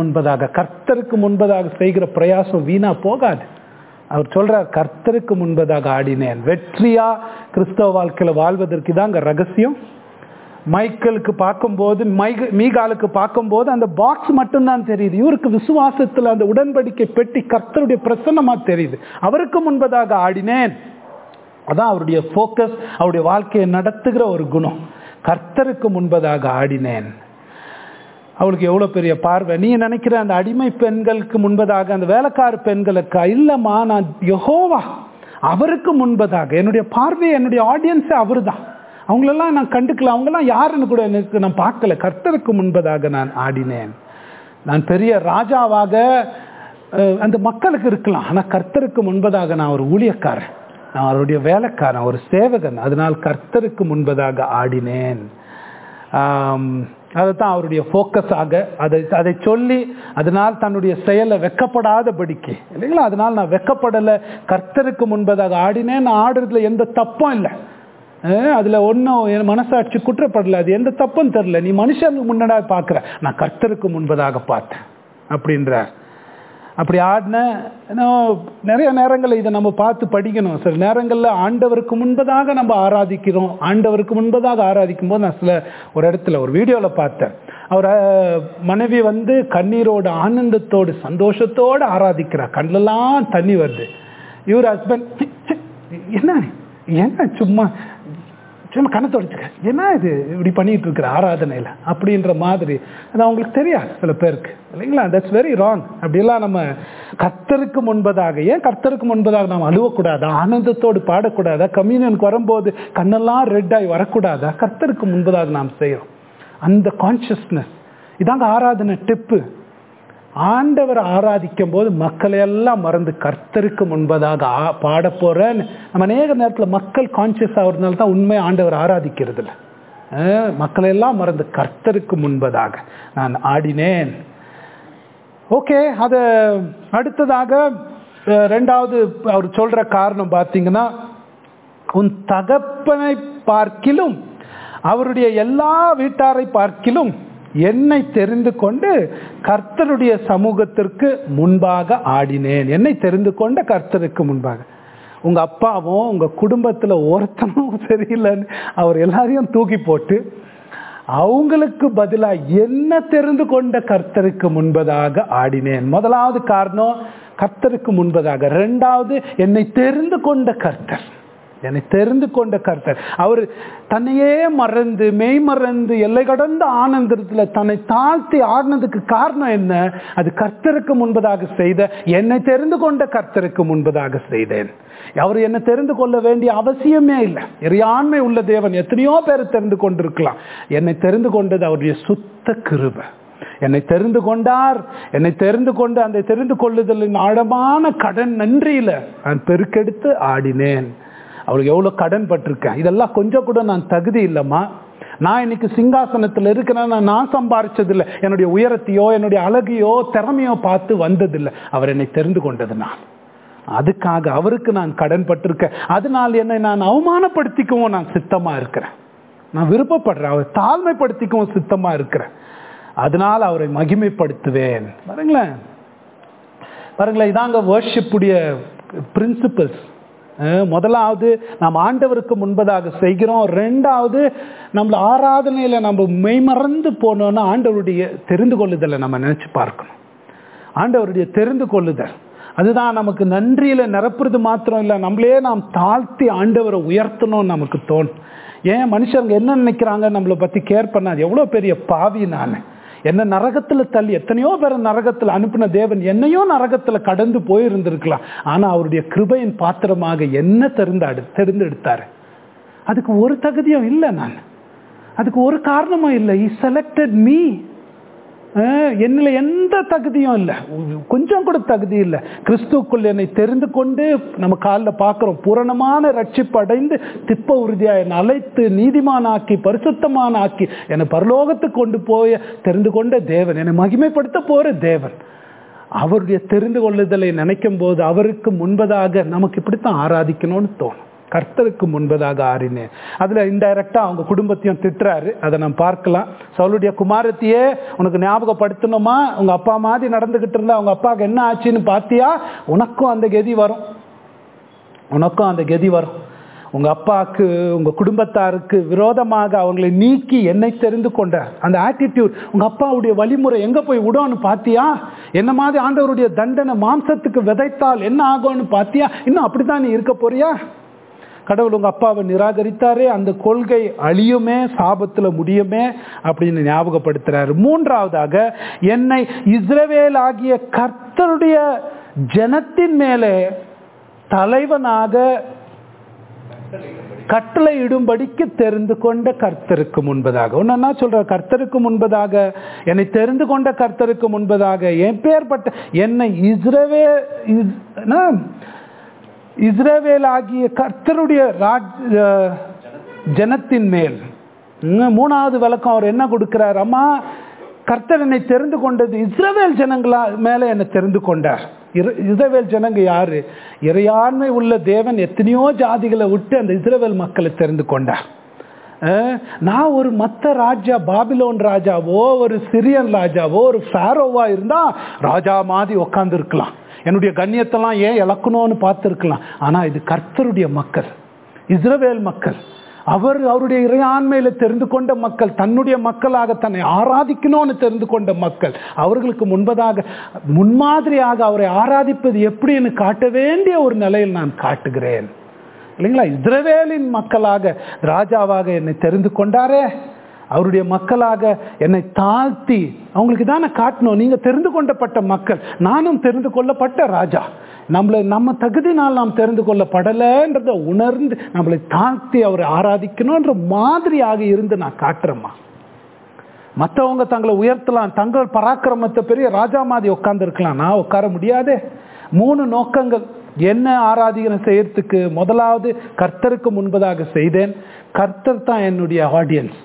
முன்பதாக செய்கிற பிரயாசம் வீணா போகாது. அவர் சொல்றார், கர்த்தருக்கு முன்பதாக ஆடினேன். வெற்றியா கிறிஸ்தவ வாழ்க்கையில வாழ்வதற்கு தாங்க ரகசியம். மைக்கேலுக்கு பார்க்கும்போது, மீகாலுக்கு பார்க்கும்போது அந்த பாக்ஸ் மட்டும்தான் தெரியுது. இவருக்கு விசுவாசத்துல அந்த உடன்படிக்கை பெட்டி கர்த்தருடைய பிரசன்னமா தெரியுது. அவருக்கு முன்பதாக ஆடினேன். அதான் அவருடைய போக்கஸ், அவருடைய வாழ்க்கையை நடத்துகிற ஒரு குணம். கர்த்தருக்கு முன்பதாக ஆடினேன். அவளுக்கு எவ்வளவு பெரிய பார்வை! நீ நினைக்கிற அந்த அடிமை பெண்களுக்கு முன்பதாக, அந்த வேலைக்கார பெண்களுக்கா? இல்லம்மா, நான் யெகோவா அவருக்கு முன்பதாக, என்னுடைய பார்வை, என்னுடைய ஆடியன்ஸே அவரு தான். அவங்களெல்லாம் நான் கண்டுக்கல, அவங்கெல்லாம் யாருன்னு கூட எனக்கு நான் பார்க்கல. கர்த்தருக்கு முன்பதாக நான் ஆடினேன். நான் பெரிய ராஜாவாக அந்த மக்களுக்கு இருக்கலாம், ஆனா கர்த்தருக்கு முன்பதாக நான் ஒரு ஊழியக்காரன், நான் அவருடைய வேலைக்காரன், ஒரு சேவகன். அதனால் கர்த்தருக்கு முன்பதாக ஆடினேன். அதைத்தான் அவருடைய போக்கஸாக அதை சொல்லி, அதனால் தன்னுடைய செயலை வெக்கப்படாதபடிக்கு, இல்லைங்களா? அதனால் நான் வெக்கப்படலை, கர்த்தருக்கு முன்பதாக ஆடினேன். நான் ஆடுறதுல எந்த தப்பும் இல்லை, அதுல ஒன்றும் என் மனசாட்சி குற்றப்படல, அது எந்த தப்பும் தெரியல. நீ மனுஷனுக்கு முன்னாடி பார்க்குற, நான் கர்த்தருக்கு முன்பதாக பார்த்தேன் அப்படின்றார். அப்படி ஆடின நிறைய நேரங்களில் இதை நம்ம பார்த்து படிக்கணும். சில நேரங்களில் ஆண்டவருக்கு முன்பதாக நம்ம ஆராதிக்கிறோம். ஆண்டவருக்கு முன்பதாக ஆராதிக்கும் போது நான் ஒரு இடத்துல ஒரு வீடியோவில் பார்த்தேன். அவர் மனைவி கண்ணீரோடு, ஆனந்தத்தோடு, சந்தோஷத்தோடு ஆராதிக்கிறார். கண்ணெல்லாம் தண்ணி வருது. இவர் ஹஸ்பண்ட், என்ன சும்மா சும்மா கண்ணை தொடச்சுக்க, என்ன இது இப்படி பண்ணிட்டு இருக்கிற ஆராதனையில் அப்படின்ற மாதிரி. அது அவங்களுக்கு தெரியாது சில பேருக்கு இல்லைங்களா. That's very wrong. அப்படியெல்லாம் நம்ம கர்த்தருக்கு முன்பதாக, ஏன் கர்த்தருக்கு முன்பதாக நாம் அழுவக்கூடாதா, ஆனந்தத்தோடு பாடக்கூடாதா, கம்யூனியனுக்கு வரும்போது கண்ணெல்லாம் ரெட் ஆகி வரக்கூடாதா? கர்த்தருக்கு முன்பதாக நாம் செய்யறோம். அந்த கான்சியஸ்னஸ் இதாங்க ஆராதனை டிப்பு. ஆண்டவர் ஆராதிக்கும் போது மக்களை எல்லாம் மறந்து கர்த்தருக்கு முன்பதாக பாட போறேன்னு நம்ம அநேக நேரத்தில் மக்கள் கான்சியஸ் ஆகிறதுனால தான் உண்மை ஆண்டவர் ஆராதிக்கிறது இல்லை. மக்களை எல்லாம் மறந்து கர்த்தருக்கு முன்பதாக நான் ஆடினேன். ஓகே, அது அடுத்ததாக ரெண்டாவது அவர் சொல்ற காரணம் பார்த்தீங்கன்னா, உன் தகப்பனை பார்க்கிலும் அவருடைய எல்லா வீட்டாரை பார்க்கிலும் என்னை தெரிந்து கொண்டு கர்த்தருடைய சமூகத்திற்கு முன்பாக ஆடினேன். என்னை தெரிந்து கொண்ட கர்த்தருக்கு முன்பாக. உங்க அப்பாவும் உங்க குடும்பத்துல ஒருத்தனும் சரியில்லைன்னு அவர் எல்லாரையும் தூக்கி போட்டு அவங்களுக்கு பதிலா என்ன தெரிந்து கொண்ட கர்த்தருக்கு முன்பதாக ஆடினேன். முதலாவது காரணம் கர்த்தருக்கு முன்பதாக. ரெண்டாவது என்னை தெரிந்து கொண்ட கர்த்தர். என்னை தெரிந்து கொண்ட கர்த்தர் அவர் தன்னையே மறந்து மெய் மறந்து எல்லை கடந்த ஆனந்தத்துல தன்னை தாழ்த்தி ஆடினதுக்கு காரணம் என்ன? அது கர்த்தருக்கு முன்பதாக செய்த, என்னை தெரிந்து கொண்ட கர்த்தருக்கு முன்பதாக செய்தேன். அவர் என்னை தெரிந்து கொள்ள வேண்டிய அவசியமே இல்லை. இறையாண்மை உள்ள தேவன் எத்தனையோ பேர் தெரிந்து கொண்டிருக்கலாம். என்னை தெரிந்து கொண்டது அவருடைய சுத்த கிருபை. என்னை தெரிந்து கொண்டார். என்னை தெரிந்து கொண்டு அந்த தெரிந்து கொள்ளுதலின் ஆழமான கடன் நன்றியில நான் பெருக்கெடுத்து ஆடினேன். அவருக்கு எவ்வளவு கடன் பட்டிருக்கேன். இதெல்லாம் கொஞ்சம் கூட நான் தகுதி இல்லைம்மா. நான் இன்னைக்கு சிங்காசனத்தில் இருக்கிறேன்னா நான் சம்பாரிச்சதில்லை. என்னுடைய உயரத்தையோ என்னுடைய அழகையோ திறமையோ பார்த்து வந்ததில்லை. அவர் என்னை தெரிந்து கொண்டது நான். அதுக்காக அவருக்கு நான் கடன் பட்டிருக்கேன். அதனால் என்னை நான் அவமானப்படுத்திக்கவும் நான் சித்தமா இருக்கிறேன். நான் விருப்பப்படுறேன். அவர் தாழ்மைப்படுத்திக்கவும் சித்தமா இருக்கிறேன். அதனால் அவரை மகிமைப்படுத்துவேன். பாருங்களேன் பாருங்களேன், இதாங்க வர்ஷிப்புடைய பிரின்சிபல்ஸ். முதலாவது நாம் ஆண்டவருக்கு முன்பதாக செய்கிறோம். ரெண்டாவது நம்மள ஆராதனையில நம்ம மெய்மறந்து போனோம்னா ஆண்டவருடைய தெரிந்து கொள்ளுதலை நம்ம நினைச்சு பார்க்கணும். ஆண்டவருடைய தெரிந்து கொள்ளுதல் அதுதான் நமக்கு நன்றியில நிரப்புறது மாத்திரம் இல்லை, நம்மளே நாம் தாழ்த்தி ஆண்டவரை உயர்த்தணும்னு நமக்கு தோணும். ஏன் மனுஷங்க என்ன நினைக்கிறாங்க நம்மளை பத்தி கேர் பண்ணாது. எவ்வளவு பெரிய பாவி நான், என்ன நரகத்துல தள்ளி எத்தனையோ பேர் நரகத்துல அனுப்பின தேவன் என்னையோ நரகத்துல கடந்து போயிருந்திருக்கலாம். ஆனா அவருடைய கிருபையின் பாத்திரமாக என்ன தெரிந்தெடுத்தாரு. அதுக்கு ஒரு தகுதியும் இல்லை. நான் அதுக்கு ஒரு காரணமும் இல்லை. He selected me. என்னில் எந்த தகுதியும் இல்லை, கொஞ்சம் கூட தகுதி இல்லை. கிறிஸ்துக்குள் என்னை தெரிந்து கொண்டு நம்ம காலில் பார்க்கிறோம். பூரணமான ரட்சிப்பு அடைந்து திப்ப உறுதியா என்னை அழைத்து நீதிமானாக்கி பரிசுத்தமான ஆக்கி என்னை பரலோகத்துக்கு கொண்டு போய் தெரிந்து கொண்ட தேவன், என்னை மகிமைப்படுத்த போற தேவன். அவருடைய தெரிந்து கொள்ளுதலை நினைக்கும் போது அவருக்கு முன்பதாக நமக்கு இப்படித்தான் ஆராதிக்கணும்னு தோணும். கர்த்தருக்கு முன்பதாக ஆறினேன். அதுல இன்டைரக்டா அவங்க குடும்பத்தையும் திட்டுறாரு. அதை நம்ம பார்க்கலாம். சவுலுடைய குமாரத்தையே உனக்கு ஞாபகப்படுத்தணுமா? உங்க அப்பா மாதிரி நடந்துகிட்டு இருந்தா அவங்க அப்பாவுக்கு என்ன ஆச்சுன்னு பாத்தியா? உனக்கும் அந்த கதி வரும், உனக்கும் அந்த கதி வரும். உங்க அப்பாவுக்கு உங்க குடும்பத்தாருக்கு விரோதமாக அவங்களை நீக்கி என்னை தெரிந்து கொண்டார். அந்த ஆட்டிடியூட் உங்க அப்பாவுடைய வழிமுறை எங்க போய் விடும்னு பாத்தியா? என்ன மாதிரி ஆண்டவருடைய தண்டனை மாம்சத்துக்கு விதைத்தால் என்ன ஆகும்னு பாத்தியா? இன்னும் அப்படித்தான் நீ இருக்க போறியா? கடவுள் உங்க அப்பாவை நிராகரித்தாரே, அந்த கொள்கை அழியுமே, சாபத்துல முடியுமே அப்படின்னு ஞாபகப்படுத்துறாரு. மூன்றாவதாக என்னை இஸ்ரவேல் ஆகிய கர்த்தருடைய ஜனத்தின் மேலே தலைவனாக கட்டளை இடும்படிக்கு தெரிந்து கொண்ட கர்த்தருக்கு முன்பதாக. ஒன்னா சொல்ற கர்த்தருக்கு முன்பதாக, என்னை தெரிந்து கொண்ட கர்த்தருக்கு முன்பதாக, என் பேர்பட்ட என்னை இஸ்ரவேல் ஆகிய கர்த்தருடைய ஜனத்தின் மேல். மூணாவது விளக்கம் அவர் என்ன கொடுக்கிறார்? அம்மா, கர்த்தர் என்னை தெரிந்து கொண்டது இஸ்ரவேல் ஜனங்களா மேல என்னை தெரிந்து கொண்டார். இஸ்ரவேல் ஜனங்க யாரு? இறையாண்மை உள்ள தேவன் எத்தனையோ ஜாதிகளை விட்டு அந்த இஸ்ரவேல் மக்களை தெரிந்து கொண்டார். நான் ஒரு மத்த ராஜா, பாபிலோன் ராஜாவோ ஒரு சிரியன் ராஜாவோ ஒரு ஃபாரோவா இருந்தா ராஜா மாதிரி உட்கார்ந்து இருக்கலாம், என்னுடைய கண்ணியத்தெல்லாம் ஏன் இழக்கணும்னு பார்த்துருக்கலாம். ஆனா இது கர்த்தருடைய மக்கள், இஸ்ரவேல் மக்கள். அவருடைய இறையாண்மையில தெரிந்து கொண்ட மக்கள், தன்னுடைய மக்களாக தன்னை ஆராதிக்கணும்னு தெரிந்து கொண்ட மக்கள். அவர்களுக்கு முன்பதாக முன்மாதிரியாக அவரை ஆராதிப்பது எப்படின்னு காட்ட வேண்டிய ஒரு நிலையில் நான் காட்டுகிறேன். இல்லைங்களா? இஸ்ரவேலின் மக்களாக ராஜாவாக என்னை தெரிந்து கொண்டாரே, அவருடைய மக்களாக என்னை தாழ்த்தி அவங்களுக்கு தானே காட்டணும், நீங்க தெரிந்து கொள்ளப்பட்ட மக்கள், நானும் தெரிந்து கொள்ளப்பட்ட ராஜா, நம்ம தகுதினால் நாம் தெரிந்து கொள்ளப்படலைன்றதை உணர்ந்து நம்மளை தாழ்த்தி அவரை ஆராதிக்கணும்ன்ற மாதிரியாக இருந்து நான் காட்டுறேம்மா. மற்றவங்க தங்களை உயர்த்தலாம், தங்கள் பராக்கிரமத்தை பெரிய ராஜா மாதிரி உட்கார்ந்து இருக்கலாம், நான் உட்கார முடியாதே. 3 நோக்கங்கள் என்ன ஆராதனை செய்யறதுக்கு. முதலாவது, கர்த்தருக்கு முன்பதாக செய்தேன், கர்த்தர் தான் என்னுடைய ஆடியன்ஸ்.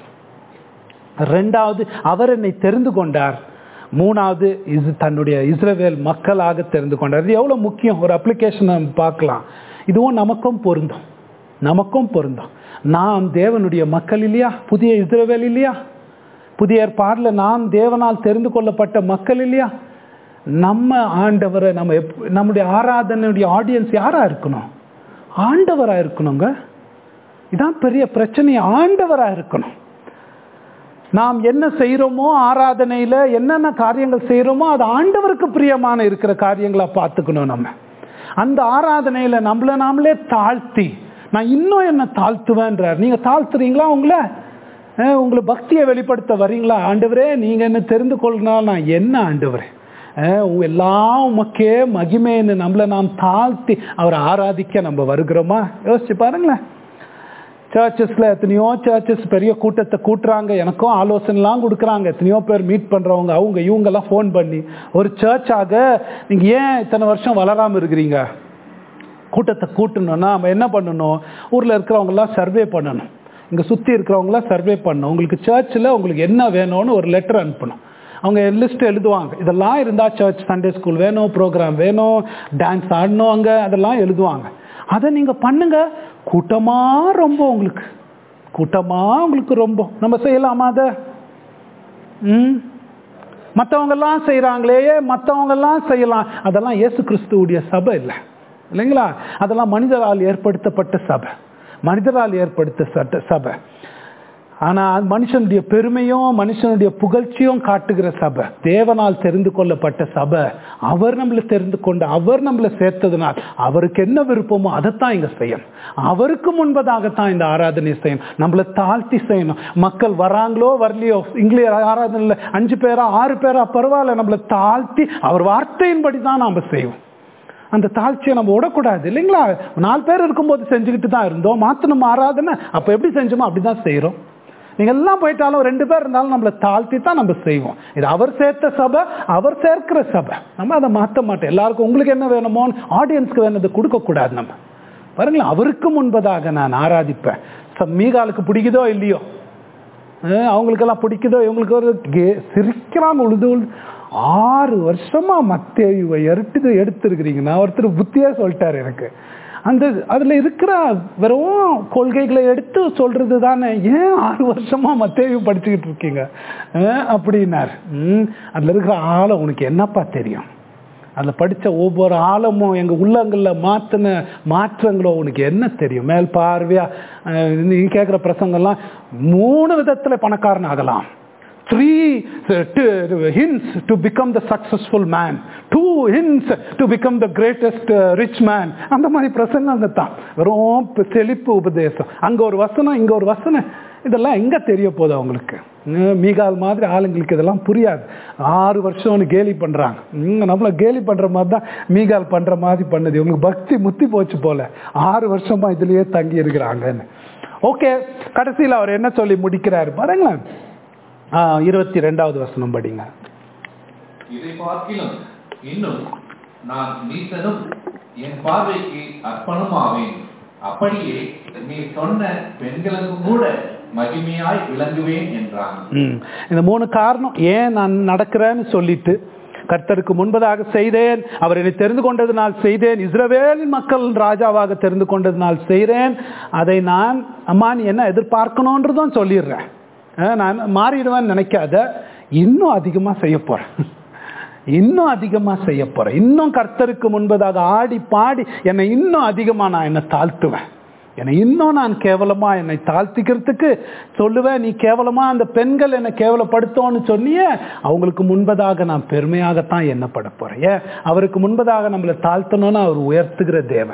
2வது, அவர் என்னை தெரிந்து கொண்டார். 3வது, தன்னுடைய இஸ்ரவேல் மக்களாக தெரிந்து கொண்டார். இது எவ்வளவு முக்கியம், ஒரு அப்ளிகேஷன் பார்க்கலாம். இதுவும் நமக்கும் பொருந்தும். நாம் தேவனுடைய மக்கள் இல்லையா, புதிய இஸ்ரவேல் இல்லையா, புதிய ஏற்பாடுல நாம் தேவனால் தெரிந்து கொள்ளப்பட்ட மக்கள் இல்லையா. நம்ம ஆண்டவரை நம்முடைய ஆராதனையுடைய ஆடியன்ஸ் யாரா இருக்கணும்? ஆண்டவரா இருக்கணுங்க. இதான் பெரிய பிரச்சனை, ஆண்டவரா இருக்கணும். நாம் என்ன செய்யறோமோ, ஆராதனையில என்னென்ன காரியங்கள் செய்யறோமோ அது ஆண்டவருக்கு பிரியமான இருக்கிற காரியங்களா பார்த்துக்கணும். நம்ம அந்த ஆராதனையில நம்மள நாமளே தாழ்த்தி, நான் இன்னும் என்ன தாழ்த்துவேன்றார். நீங்க தாழ்த்துறீங்களா? உங்களை பக்தியை வெளிப்படுத்த வரீங்களா? ஆண்டவரே நீங்க என்ன தெரிந்து கொள்ளனால நான் என்ன ஆண்டவரே எல்லாம் உமக்கே மகிமைன்னு நம்மளை நாம் தாழ்த்தி அவரை ஆராதிக்க நம்ம வருகிறோமா? யோசிச்சு பாருங்களேன். சர்ச்சஸ்ல எத்தனையோ சர்ச்சஸ் பெரிய கூட்டத்தை கூட்டுறாங்க, எனக்கும் ஆலோசனைலாம் கொடுக்குறாங்க, எத்தனையோ பேர் மீட் பண்றவங்க, அவங்க இவங்கெல்லாம் ஃபோன் பண்ணி, ஒரு சர்ச்சாக நீங்க ஏன் இத்தனை வருஷம் வளராம இருக்கிறீங்க? கூட்டத்தை கூட்டணும்னா நம்ம என்ன பண்ணணும்? ஊர்ல இருக்கிறவங்கெல்லாம் சர்வே பண்ணணும், இங்க சுத்தி இருக்கிறவங்களாம் சர்வே பண்ணணும். உங்களுக்கு சர்ச்சில் உங்களுக்கு என்ன வேணும்னு ஒரு லெட்டர் அனுப்பணும். அவங்க லிஸ்ட் எழுதுவாங்க, இதெல்லாம் இருந்தா சர்ச் சண்டே ஸ்கூல் வேணும், ப்ரோக்ராம் வேணும், டான்ஸ் ஆடணும், அங்க அதெல்லாம் எழுதுவாங்க. அதை நீங்க பண்ணுங்க. கூட்டமா உங்களுக்கு ரொம்ப நம்ம செய்யலாமா? அதை மற்றவங்க எல்லாம் செய்யறாங்களே, மற்றவங்க எல்லாம் செய்யலாம். அதெல்லாம் இயேசு கிறிஸ்துவுடைய சபை இல்லை, இல்லைங்களா? அதெல்லாம் மனிதரால் ஏற்படுத்தப்பட்ட சபை. ஆனா மனுஷனுடைய பெருமையும் மனுஷனுடைய புகழ்ச்சியும் காட்டுகிற சபை, தேவனால் தெரிந்து கொள்ளப்பட்ட சபை. அவர் நம்மளை தெரிந்து கொண்டு அவர் நம்மளை சேர்த்ததுனால் அவருக்கு என்ன விருப்பமோ அதைத்தான் இங்க செய்யணும். அவருக்கு முன்பதாகத்தான் இந்த ஆராதனை செய்யணும், நம்மளை தாழ்த்தி செய்யணும். மக்கள் வராங்களோ வரலையோ, இங்கிலீஷ் ஆராதனையில் 5 பேரா 6 பேரா பரவாயில்ல, நம்மளை தாழ்த்தி அவர் வார்த்தையின்படி தான் நாம செய்வோம். அந்த தாழ்ச்சியை நம்ம விடக்கூடாது, இல்லைங்களா? 4 பேர் இருக்கும்போது செஞ்சுக்கிட்டு தான் இருந்தோம், மாத்தணும் ஆராதனை, அப்ப எப்படி செஞ்சோமோ அப்படிதான் செய்யறோம். நீங்க எல்லாம் போயிட்டாலும் 2 பேர் இருந்தாலும் நம்மளை தாழ்த்தி தான் நம்ம செய்வோம். இது அவர் சேர்த்த சபை, அவர் சேர்க்கிற சபை, நம்ம அதை மாற்ற மாட்டோம். எல்லாருக்கும் உங்களுக்கு என்ன வேணுமோ ஆடியன்ஸ்க்கு வேணுதை கொடுக்க கூடாது. நம்ம பாருங்களேன், அவருக்கு முன்பதாக நான் ஆராதிப்பேன். மீகாலுக்கு பிடிக்குதோ இல்லையோ, அவங்களுக்கெல்லாம் பிடிக்குதோ, இவங்களுக்கு ஒரு சிரிக்கிறாங்க, உழுது 6 வருஷமா மத்தேயுவை எடுத்திருக்கிறீங்கன்னா ஒருத்தர் புத்தியா சொல்லிட்டாரு எனக்கு. அதுல இருக்கிற வெறும் கொள்கைகளை எடுத்து சொல்றது தானே, ஏன் 6 வருஷமா மத்தேயு படிச்சுக்கிட்டு இருக்கீங்க அப்படின்னாரு. அதுல இருக்கிற ஆழம் உனக்கு என்னப்பா தெரியும்? அதுல படிச்ச ஒவ்வொரு ஆழமும் எங்க உள்ளங்கள்ல மாத்தின மாற்றங்களோ உனக்கு என்ன தெரியும்? மேல் பார்வையா நீங்க கேட்கிற பிரசங்கெல்லாம் 3 விதத்துல பணக்காரன் ஆகலாம். 3 hints to become the successful man, 2 hints to become the greatest rich man. அந்த மாதிரி பிரசங்க தான், வெறும் செழிப்பு உபதேசம். அங்க ஒரு வசனம், இங்க ஒரு வசனம், இதெல்லாம் எங்க தெரிய போகுது அவங்களுக்கு? மீகால் மாதிரி ஆளுங்களுக்கு இதெல்லாம் புரியாது. 6 வருஷம்னு கேலி பண்றாங்க. நம்மள கேலி பண்ற மாதிரி தான் மீகால் பண்ற மாதிரி பண்ணுது. இவங்களுக்கு பக்தி முத்தி போச்சு போல, 6 வருஷமா இதுலயே தங்கி இருக்கிறாங்கன்னு. ஓகே, கடைசியில் அவர் என்ன சொல்லி முடிக்கிறாரு பாருங்களேன். 22வது வசனம் படிங்க.
இதை பார்க்கிலும் இன்னும் நான் நீசனும் என் பார்வைக்கு அர்ப்பணம் ஆவேன். அப்படியே நீ சொன்ன பெண்களுக்கு கூட மகிமையாய் விளங்குவேன் என்றான்.
இந்த 3 காரணம் ஏன் நான் நடக்கிறேன்னு சொல்லிட்டு, கர்த்தருக்கு முன்பதாக செய்தேன், அவர் என்னை தெரிந்து கொண்டதினால் செய்தேன், இஸ்ரவேலின் மக்கள் ராஜாவாக தெரிந்து கொண்டதினால் செய்கிறேன். அதை நான் அம்மா நீ என்ன எதிர்பார்க்கணுன்றதும் சொல்லிடுறேன். நான் மாறிடுவேன்னு நினைக்காத, இன்னும் அதிகமா செய்ய போறேன், இன்னும் கர்த்தருக்கு முன்பதாக ஆடி பாடி என்னை இன்னும் அதிகமா நான் என்னை தாழ்த்துவேன், என்னை இன்னும் நான் கேவலமா என்னை தாழ்த்திக்கிறதுக்கு சொல்லுவேன். நீ கேவலமா அந்த பெண்கள் என்னை கேவலப்படுத்தோன்னு சொன்னியே, அவங்களுக்கு முன்பதாக நான் பெருமையாகத்தான் எண்ணப்பட போறேன். அவருக்கு முன்பதாக நம்மளை தாழ்த்தணும்னு அவர் உயர்த்துகிற தேவன்.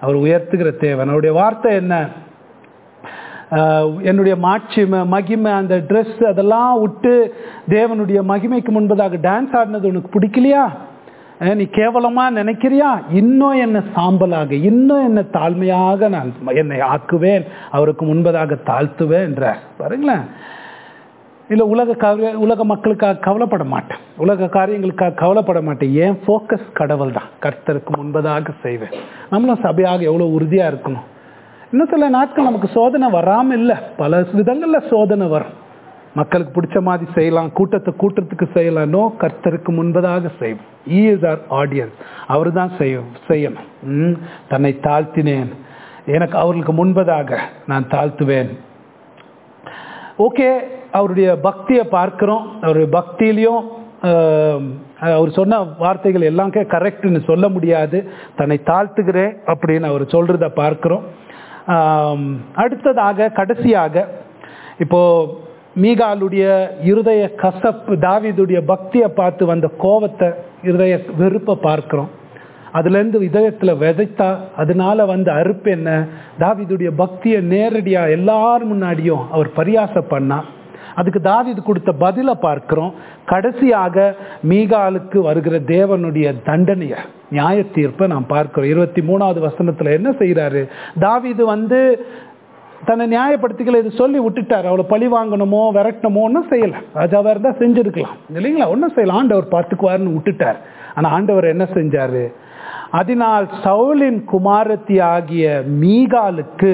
அவர் உயர்த்துகிற தேவன். அவருடைய வார்த்தை என்ன? என்னுடைய மாட்சிமை மகிமை அந்த ட்ரெஸ் அதெல்லாம் விட்டு தேவனுடைய மகிமைக்கு முன்பதாக டான்ஸ் ஆடினது உனக்கு பிடிக்கலையா? நீ கேவலமா நினைக்கிறியா? இன்னும் என்ன சாம்பலாக, இன்னும் என்ன தாழ்மையாக நான் என்னை ஆக்குவேன், அவருக்கு முன்பதாக தாழ்த்துவேன் என்றார். பாருங்களேன். இல்லை உலக மக்களுக்காக கவலைப்பட மாட்டேன், உலக காரியங்களுக்காக கவலைப்பட மாட்டேன். ஏன் ஃபோக்கஸ் கடவுள் தான். கர்த்தருக்கு முன்பதாக செய்வேன். நம்மளும் சபையாக எவ்வளோ உறுதியாக இருக்கணும். இன்னும் சில நாட்கள் நமக்கு சோதனை வராமல் இல்லை, பல விதங்களில் சோதனை வரும். மக்களுக்கு பிடிச்ச மாதிரி செய்யலாம், கூட்டத்துக்கு செய்யலாம். நோ, கர்த்தருக்கு முன்பதாக செய்வோம். He is our audience. அவர் தான் செய்யணும். தன்னை தாழ்த்தினேன், எனக்கு அவர்களுக்கு முன்பதாக நான் தாழ்த்துவேன். ஓகே, அவருடைய பக்தியை பார்க்கிறோம். அவருடைய பக்தியிலையும் அவர் சொன்ன வார்த்தைகள் எல்லாம் கரெக்ட்னு சொல்ல முடியாது. தன்னை தாழ்த்துகிறேன் அப்படின்னு அவர் சொல்றத பார்க்கிறோம். அடுத்ததாக கடைசியாக இப்போ மீகாலுடைய இருதய கசப்பு, தாவீதுடைய பக்தியை பார்த்து வந்த கோபத்தை, இருதய வெறுப்பை பார்க்கிறோம். அதுலேருந்து இதயத்தில் விதைத்தா அதனால வந்த அறுப்பு என்ன? தாவீதுடைய பக்தியை நேரடியாக எல்லார் முன்னாடியும் அவர் பரியாசம் பண்ணா. அதுக்கு தாவீது கொடுத்த பதிலை பார்க்கிறோம். கடைசியாக மீகாலுக்கு வருகிற தேவனுடைய தண்டனைய நியாய தீர்ப்பை நாம் பார்க்கிறோம். 23வது வசனத்துல என்ன செய்யறாரு? தாவீது தன்னை நியாயப்படுத்திக்கல, இது சொல்லி விட்டுட்டார். அவளை பழி வாங்கணுமோ விரட்டணுமோ ஒன்றும் செய்யலை. ராஜாவா இருந்தா செஞ்சிருக்கலாம் இல்லைங்களா, ஒன்றும் செய்யலாம், ஆண்டவர் பார்த்துக்குவாருன்னு விட்டுட்டார். ஆனா ஆண்டவர் என்ன செஞ்சாரு? அதனால் சவுலின் குமாரத்தி ஆகிய மீகாலுக்கு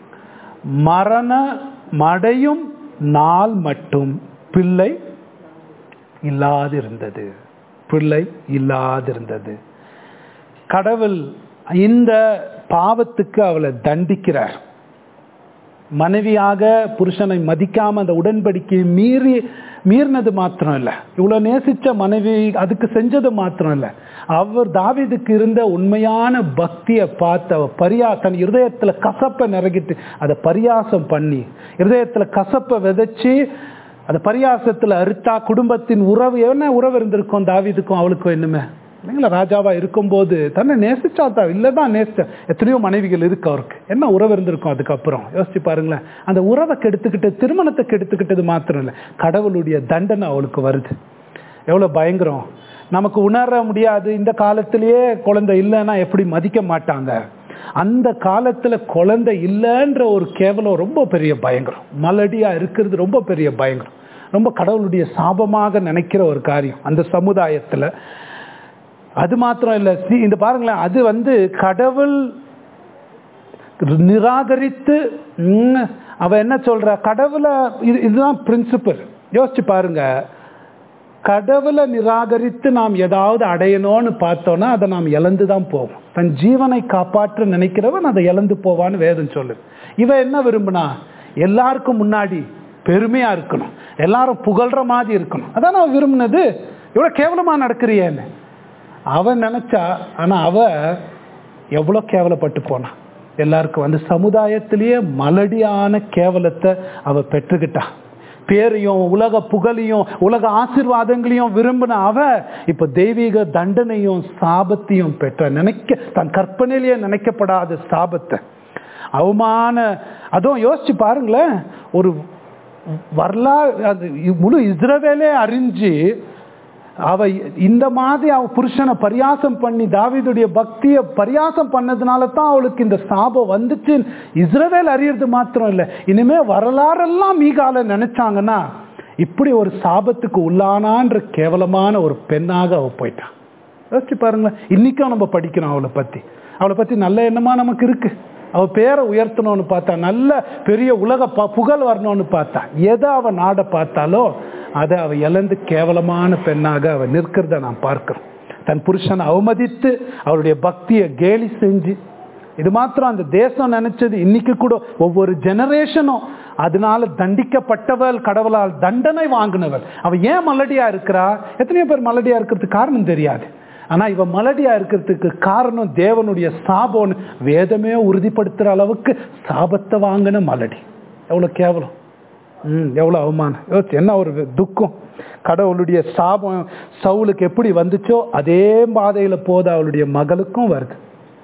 மரணமடையும் நாள் மட்டும் பிள்ளை இல்லாதிருந்தது. கடவுள் இந்த பாவத்துக்கு அவளை தண்டிக்கிறார். மனைவியாக புருஷனை மதிக்காம அந்த உடன்படிக்கையை மீறினது மாத்திரம் இல்லை, இவ்வளவு நேசிச்ச மனைவி அதுக்கு செஞ்சது மாத்திரம் இல்லை, அவர் தாவீதுக்கு இருந்த உண்மையான பக்தியை பார்த்து அவர் தன் இருதயத்துல கசப்பை நிறகிட்டு அதை பரியாசம் பண்ணி, இருதயத்துல கசப்பை விதைச்சு அதை பரியாசத்துல அறுத்தா குடும்பத்தின் உறவு என்ன உறவு இருந்திருக்கும் தாவீதுக்கும் அவளுக்கும்? என்னமே இல்லைங்களா, ராஜாவா இருக்கும்போது தன்னை நேசிச்சா தான் இல்லைதான் நேசிச்ச எத்தனையோ மனைவிகள் இருக்கு அவருக்கு, என்ன உறவு இருந்திருக்கும்? அதுக்கப்புறம் யோசிச்சு பாருங்களேன். அந்த உறவை கெடுத்துக்கிட்டு திருமணத்தை கெடுத்துக்கிட்டது மாத்திரம் இல்லை, கடவுளுடைய தண்டனை அவளுக்கு வருது. எவ்வளவு பயங்கரம்! நமக்கு உணர முடியாது. இந்த காலத்திலேயே குழந்தை இல்லைன்னா எப்படி மதிக்க மாட்டாங்க, அந்த காலத்துல குழந்தை இல்லைன்ற ஒரு கேவலம் ரொம்ப பெரிய பயங்கரம். மலடியா இருக்கிறது ரொம்ப பெரிய பயங்கரம், ரொம்ப கடவுளுடைய சாபமாக நினைக்கிற ஒரு காரியம் அந்த சமுதாயத்துல. அது மாத்திரம் இல்ல, இந்த பாருங்களேன், அது கடவுள் நிராகரித்து அவ என்ன சொல்ற, கடவுளை இதுதான் பிரின்சிபல். யோசிச்சு பாருங்க, கடவுளை நிராகரித்து நாம் ஏதாவது அடையணும்னு பார்த்தோம்னா அதை நாம் இழந்துதான் போவோம். தன் ஜீவனை காப்பாற்ற நினைக்கிறவன் அதை இழந்து போவான்னு வேதம் சொல்லுது. இவ என்ன விரும்பினா, எல்லாருக்கும் முன்னாடி பெருமையா இருக்கணும், எல்லாரும் புகழ்ற மாதிரி இருக்கணும். அதான் அவ விரும்பினது. இவ்வளவு கேவலமா நடக்கிறியேன்னு அவன் நினைச்சா. ஆனா அவ எவ்வளவு கேவலப்பட்டு போனா. எல்லாருக்கும் அந்த சமுதாயத்திலேயே மலடியான கேவலத்தை அவ பெற்றுக்கிட்டா. பேரையும் உலக புகழையும் உலக ஆசீர்வாதங்களையும் விரும்பின அவ இப்ப தெய்வீக தண்டனையும் சாபத்தையும் பெற்ற, தன் கற்பனையிலேயே நினைக்கப்படாத சாபத்தை, அவமான. அதுவும் யோசிச்சு பாருங்களேன், ஒரு வரலாறு முழு இஸ்ரவேலே அறிஞ்சு அவ இந்த மாதிரி அவ புருஷனை பரியாசம் பண்ணி தாவீதுடைய பக்தியை பரியாசம் பண்ணதுனால தான் அவளுக்கு இந்த சாபம் வந்துச்சு. இஸ்ரவேல் அறியறது மாத்திரம் இல்லை, இனிமே வரலாறெல்லாம் மீகால நினைச்சாங்கன்னா இப்படி ஒரு சாபத்துக்கு உள்ளானான்ற கேவலமான ஒரு பெண்ணாக அவ போயிட்டான். யோசிச்சு பாருங்களேன். இன்னைக்கும் நம்ம படிக்கிறோம் அவளை பத்தி நல்ல எண்ணமா நமக்கு இருக்கு. அவ பேரை உயர்த்தணும்னு பார்த்தா, நல்ல பெரிய உலக புகழ் வரணும்னு பார்த்தா, எதை அவ நாட பார்த்தாலோ அதை அவ இழந்து கேவலமான பெண்ணாக அவ நிற்கிறத நாம் பார்க்கிறோம். தன் புருஷனை அவமதித்து அவருடைய பக்தியை கேலி செஞ்சு, இது மாத்திரம் அந்த தேசம் நினைச்சது. இன்னைக்கு கூட ஒவ்வொரு ஜெனரேஷனும் அதனால தண்டிக்கப்பட்டவள், கடவுளால் தண்டனை வாங்கினவள். அவ ஏன் மலடியா இருக்கிறா? எத்தனையோ பேர் மலடியா இருக்கிறதுக்கு காரணம் தெரியாது. ஆனா இவ மலடியா இருக்கிறதுக்கு காரணம் தேவனுடைய சாபம். வேதமே உறுதிப்படுத்துற அளவுக்கு சாபத்தை வாங்கின மலடி. எவ்வளவு கேவலம், எவ்வளவு அவமானம். என்ன ஒரு துக்கம். கடவுளுடைய சாபம் சவுலுக்கு எப்படி வந்துச்சோ அதே பாதையில போத அவளுடைய மகளுக்கும் வருது.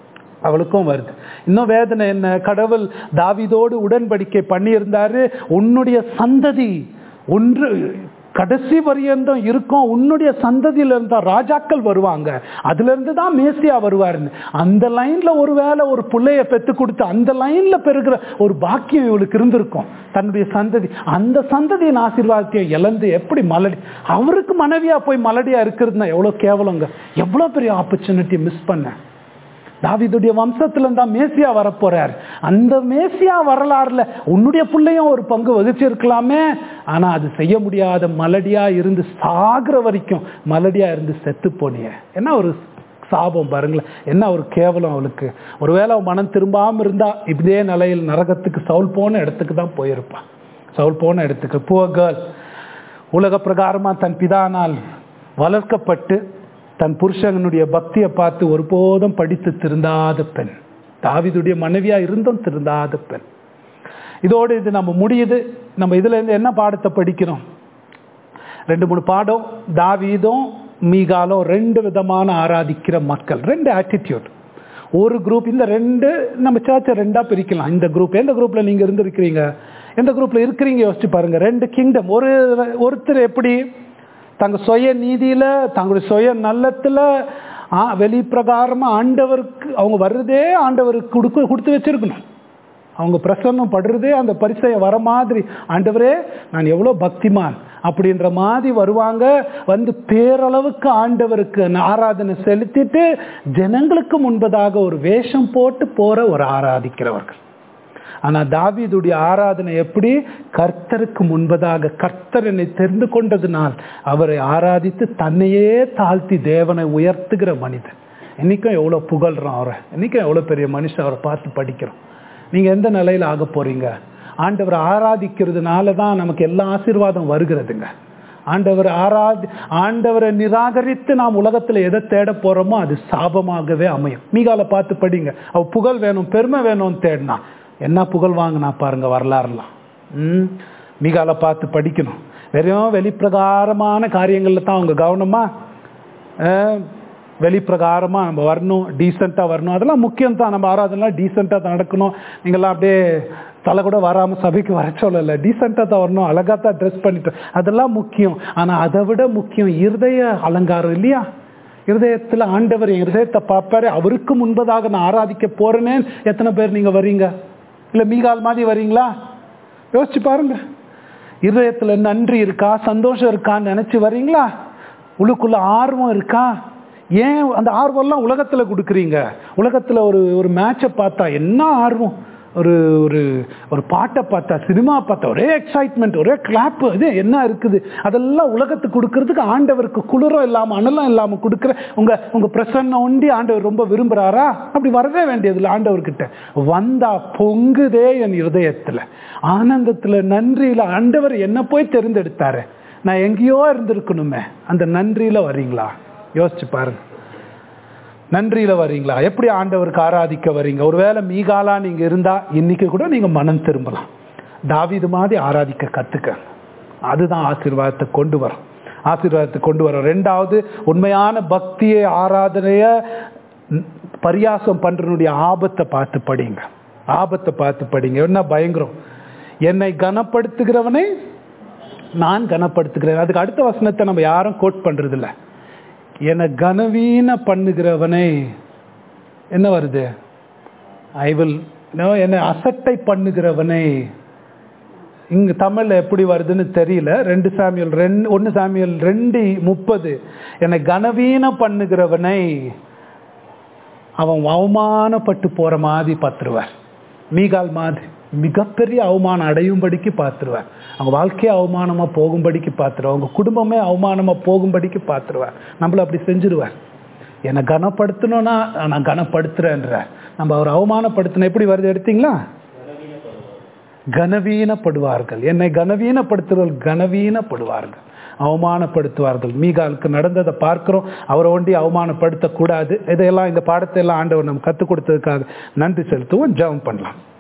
அவளுக்கும் வருது. இன்னும் வேதனை என்ன, கடவுள் தாவீதோடு உடன்படிக்கை பண்ணியிருந்தாரு, உன்னுடைய சந்ததி ஒன்று கடைசி பரியந்தம் இருக்கும், உன்னுடைய சந்ததியில இருந்தா ராஜாக்கள் வருவாங்க, அதுல இருந்து தான் மேசியா வருவாருன்னு. அந்த லைன்ல ஒருவேளை ஒரு பிள்ளைய பெத்து கொடுத்து அந்த லைன்ல பெறுகிற ஒரு பாக்கியம் இவளுக்கு இருந்திருக்கும். தன்னுடைய சந்ததி, அந்த சந்ததியின் ஆசீர்வாதத்தை இழந்து எப்படி மலடி, அவருக்கு மனைவியா போய் மலடியா இருக்கிறதுனா எவ்வளவு கேவலங்க, எவ்வளவு பெரிய ஆப்பர்ச்சுனிட்டி மிஸ் பண்ண. தாவீதுடைய வம்சத்துல இருந்தா மேசியா வரப்போறார். அந்த மேசியா வரலாறுல உன்னுடைய பிள்ளையும் ஒரு பங்கு வகிச்சிருக்கலாமே, ஆனா அது செய்ய முடியாத மலடியா இருந்து சாகிற வரைக்கும் மலடியா இருந்து செத்து போனிய. என்ன ஒரு சாபம் பாருங்களேன், என்ன ஒரு கேவலம் அவளுக்கு. ஒருவேளை அவன் மனம் திரும்பாம இருந்தா இதே நிலையில் நரகத்துக்கு சவுல் போன இடத்துக்கு தான் போயிருப்பான். சவுல் போன இடத்துக்கு. புவர் கேர்ள், உலக பிரகாரமா தன் பிதானால் வளர்க்கப்பட்டு தன் புருஷனுடைய பக்தியை பார்த்து ஒருபோதும் படித்து திருந்தாத பெண், தாவீதுடைய மனைவியா இருந்தும் திருந்தாத பெண். இதோடு இது நம்ம முடியுது. நம்ம இதுல இருந்து என்ன பாடத்தை படிக்கிறோம்? 2-3 பாடம். தாவீதும் மீகாலும் 2 விதமான ஆராதிக்கிற மக்கள், 2 ஆட்டிடியூட். ஒரு குரூப், இந்த 2 நம்ம சர்ச்சை 2ஆ பிரிக்கலாம். இந்த குரூப், எந்த குரூப்ல நீங்க இருந்திருக்கிறீங்க, எந்த குரூப்ல இருக்கிறீங்க யோசிச்சு பாருங்க. 2 கிங்டம். ஒருத்தர் எப்படி தங்க சுய நீதியில, தங்களுடைய சுய நல்லத்துல வெளி பிரகாரமா ஆண்டவருக்கு அவங்க வர்றதே ஆண்டவருக்கு கொடுத்து வச்சிருக்கணும். அவங்க பிரசன்னம் படுறதே அந்த பரிசைய வர மாதிரி, ஆண்டவரே நான் எவ்வளவு பக்திமான் அப்படின்ற மாதிரி வருவாங்க. வந்து பேரளவுக்கு ஆண்டவருக்கு ஆராதனை செலுத்திட்டு ஜனங்களுக்கு முன்பதாக ஒரு வேஷம் போட்டு போற ஒரு ஆராதிக்கிறவர்கள். ஆனா தாவீதுடைய ஆராதனை எப்படி? கர்த்தருக்கு முன்பதாக, கர்த்தர் என்னை தெரிந்து கொண்டதுனால் அவரை ஆராதித்து தன்னையே தாழ்த்தி தேவனை உயர்த்துகிற மனிதன். இன்னைக்கும் எவ்வளவு புகழ்றோம் அவரை, இன்னைக்கும் எவ்வளவு பெரிய மனுஷன் அவரை பார்த்து படிக்கிறோம். நீங்க எந்த நிலையில ஆக போறீங்க? ஆண்டவரை ஆராதிக்கிறதுனால தான் நமக்கு எல்லா ஆசீர்வாதம் வருகிறதுங்க. ஆண்டவரை நிராகரித்து நாம் உலகத்துல எதை தேட போறோமோ அது சாபமாகவே அமையும். மீகால பார்த்து படிங்க. அவ புகழ் வேணும், பெருமை வேணும்னு தேடினா என்ன புகழ் வாங்கினா பாருங்க வரலாறுலாம். மீகால பார்த்து படிக்கணும். வெறும் வெளிப்பிரகாரமான காரியங்கள்ல தான் அவங்க கவனமா, வெளிப்பிரகாரமா நம்ம வரணும், டீசெண்டா வரணும், அதெல்லாம் முக்கியம் தான். நம்ம ஆராதனை டீசெண்டா தான் நடக்கணும். நீங்கள்லாம் அப்படியே தலை கூட வராம சபைக்கு வர சொல்லல, டீசெண்டா தான் வரணும், அழகா தான் ட்ரெஸ் பண்ணிட்டு, அதெல்லாம் முக்கியம். ஆனா அதை விட முக்கியம் இருதய அலங்காரம் இல்லையா? இருதயத்துல ஆண்டவர் என் இருதயத்தை பார்ப்பாரு, அவருக்கு முன்பதாக நான் ஆராதிக்க போறேன்னு எத்தனை பேர் நீங்க வரீங்க? இல்ல மீகால் மாதிரி வரீங்களா? யோசிச்சு பாருங்க. இருதயத்துல நன்றி இருக்கா, சந்தோஷம் இருக்கான்னு நினைச்சு வரீங்களா? உள்ளுக்குள்ள ஆர்வம் இருக்கா? ஏன் அந்த ஆர்வம் எல்லாம் உலகத்துல கொடுக்குறீங்க? உலகத்துல ஒரு மேட்சை பார்த்தா என்ன ஆர்வம், ஒரு ஒரு ஒரு பாட்டை பார்த்தா, சினிமா பார்த்தா ஒரே எக்ஸைட்மெண்ட், ஒரே கிளாப், இது என்ன இருக்குது? அதெல்லாம் உலகத்துக்கு கொடுக்கறதுக்கு ஆண்டவருக்கு குளிரும் இல்லாம அனலும் இல்லாம கொடுக்குற உங்க பிரசன்னம் ஒண்டி ஆண்டவர் ரொம்ப விரும்புறாரா? அப்படி வரவே வேண்டியதில்லை. ஆண்டவர்கிட்ட வந்தா பொங்குதே என் இருதயத்துல ஆனந்தத்துல, நன்றியில. ஆண்டவர் என்ன போய் தெரிந்தெடுத்தாரு, நான் எங்கேயோ இருந்திருக்கணுமே, அந்த நன்றியில வரீங்களா? யோசிச்சு பாருங்க. நன்றியில வரீங்களா? எப்படி ஆண்டவருக்கு ஆராதிக்க வரீங்க? ஒருவேளை மீகாலா நீங்க இருந்தா இன்னைக்கு கூட நீங்க மனம் திரும்பலாம். தாவீது மாதிரி ஆராதிக்க கத்துக்க. அதுதான் ஆசீர்வாதத்தை கொண்டு வரும். ஆசீர்வாதத்தை கொண்டு வரும். 2வது, உண்மையான பக்தியை, ஆராதனைய பரியாசம் பண்றனுடைய ஆபத்தை பார்த்து படிங்க. ஆபத்தை பார்த்து படிங்க. என்ன பயங்கரம். என்னை கனப்படுத்துகிறவனை நான் கனப்படுத்துகிறேன். அதுக்கு அடுத்த வசனத்தை நம்ம யாரும் கோட் பண்றது இல்லை. என்னை கனவீன பண்ணுகிறவனை என்ன வருது? ஐ வில், என்னை அசட்டை பண்ணுகிறவனை. இங்க தமிழ்ல எப்படி வருதுன்னு தெரியல. 1 சாமுவேல் 2:30 என்னை கனவீன பண்ணுகிறவனை அவன் அவமானப்பட்டு போற மாதிரி பார்த்துருவார். மீகால் மாதிரி மிகப்பெரிய அவமானம் அடையும்படிக்கு பார்த்துருவார். அவங்க வாழ்க்கையே அவமானமா போகும்படிக்கு பார்த்துருவார். அவங்க குடும்பமே அவமானமா போகும்படிக்கு பார்த்துருவார். நம்மள அப்படி செஞ்சிருவார். என்னை கனப்படுத்தணும்னா நான் கனப்படுத்துறேன்ற, நம்ம அவர் அவமானப்படுத்தின எப்படி வருது எடுத்தீங்களா? கனவீனப்படுவார்கள். என்னை கனவீனப்படுத்துறவர்கள் கனவீனப்படுவார்கள், அவமானப்படுத்துவார்கள். மீகாலுக்கு நடந்ததை பார்க்கிறோம். அவரை ஒண்டி அவமானப்படுத்தக்கூடாது. இதையெல்லாம், இந்த பாடத்தை எல்லாம் ஆண்டவர் நம்ம கற்றுக் கொடுத்ததுக்காக நன்றி செலுத்துவோம். ஜெபம் பண்ணலாம்.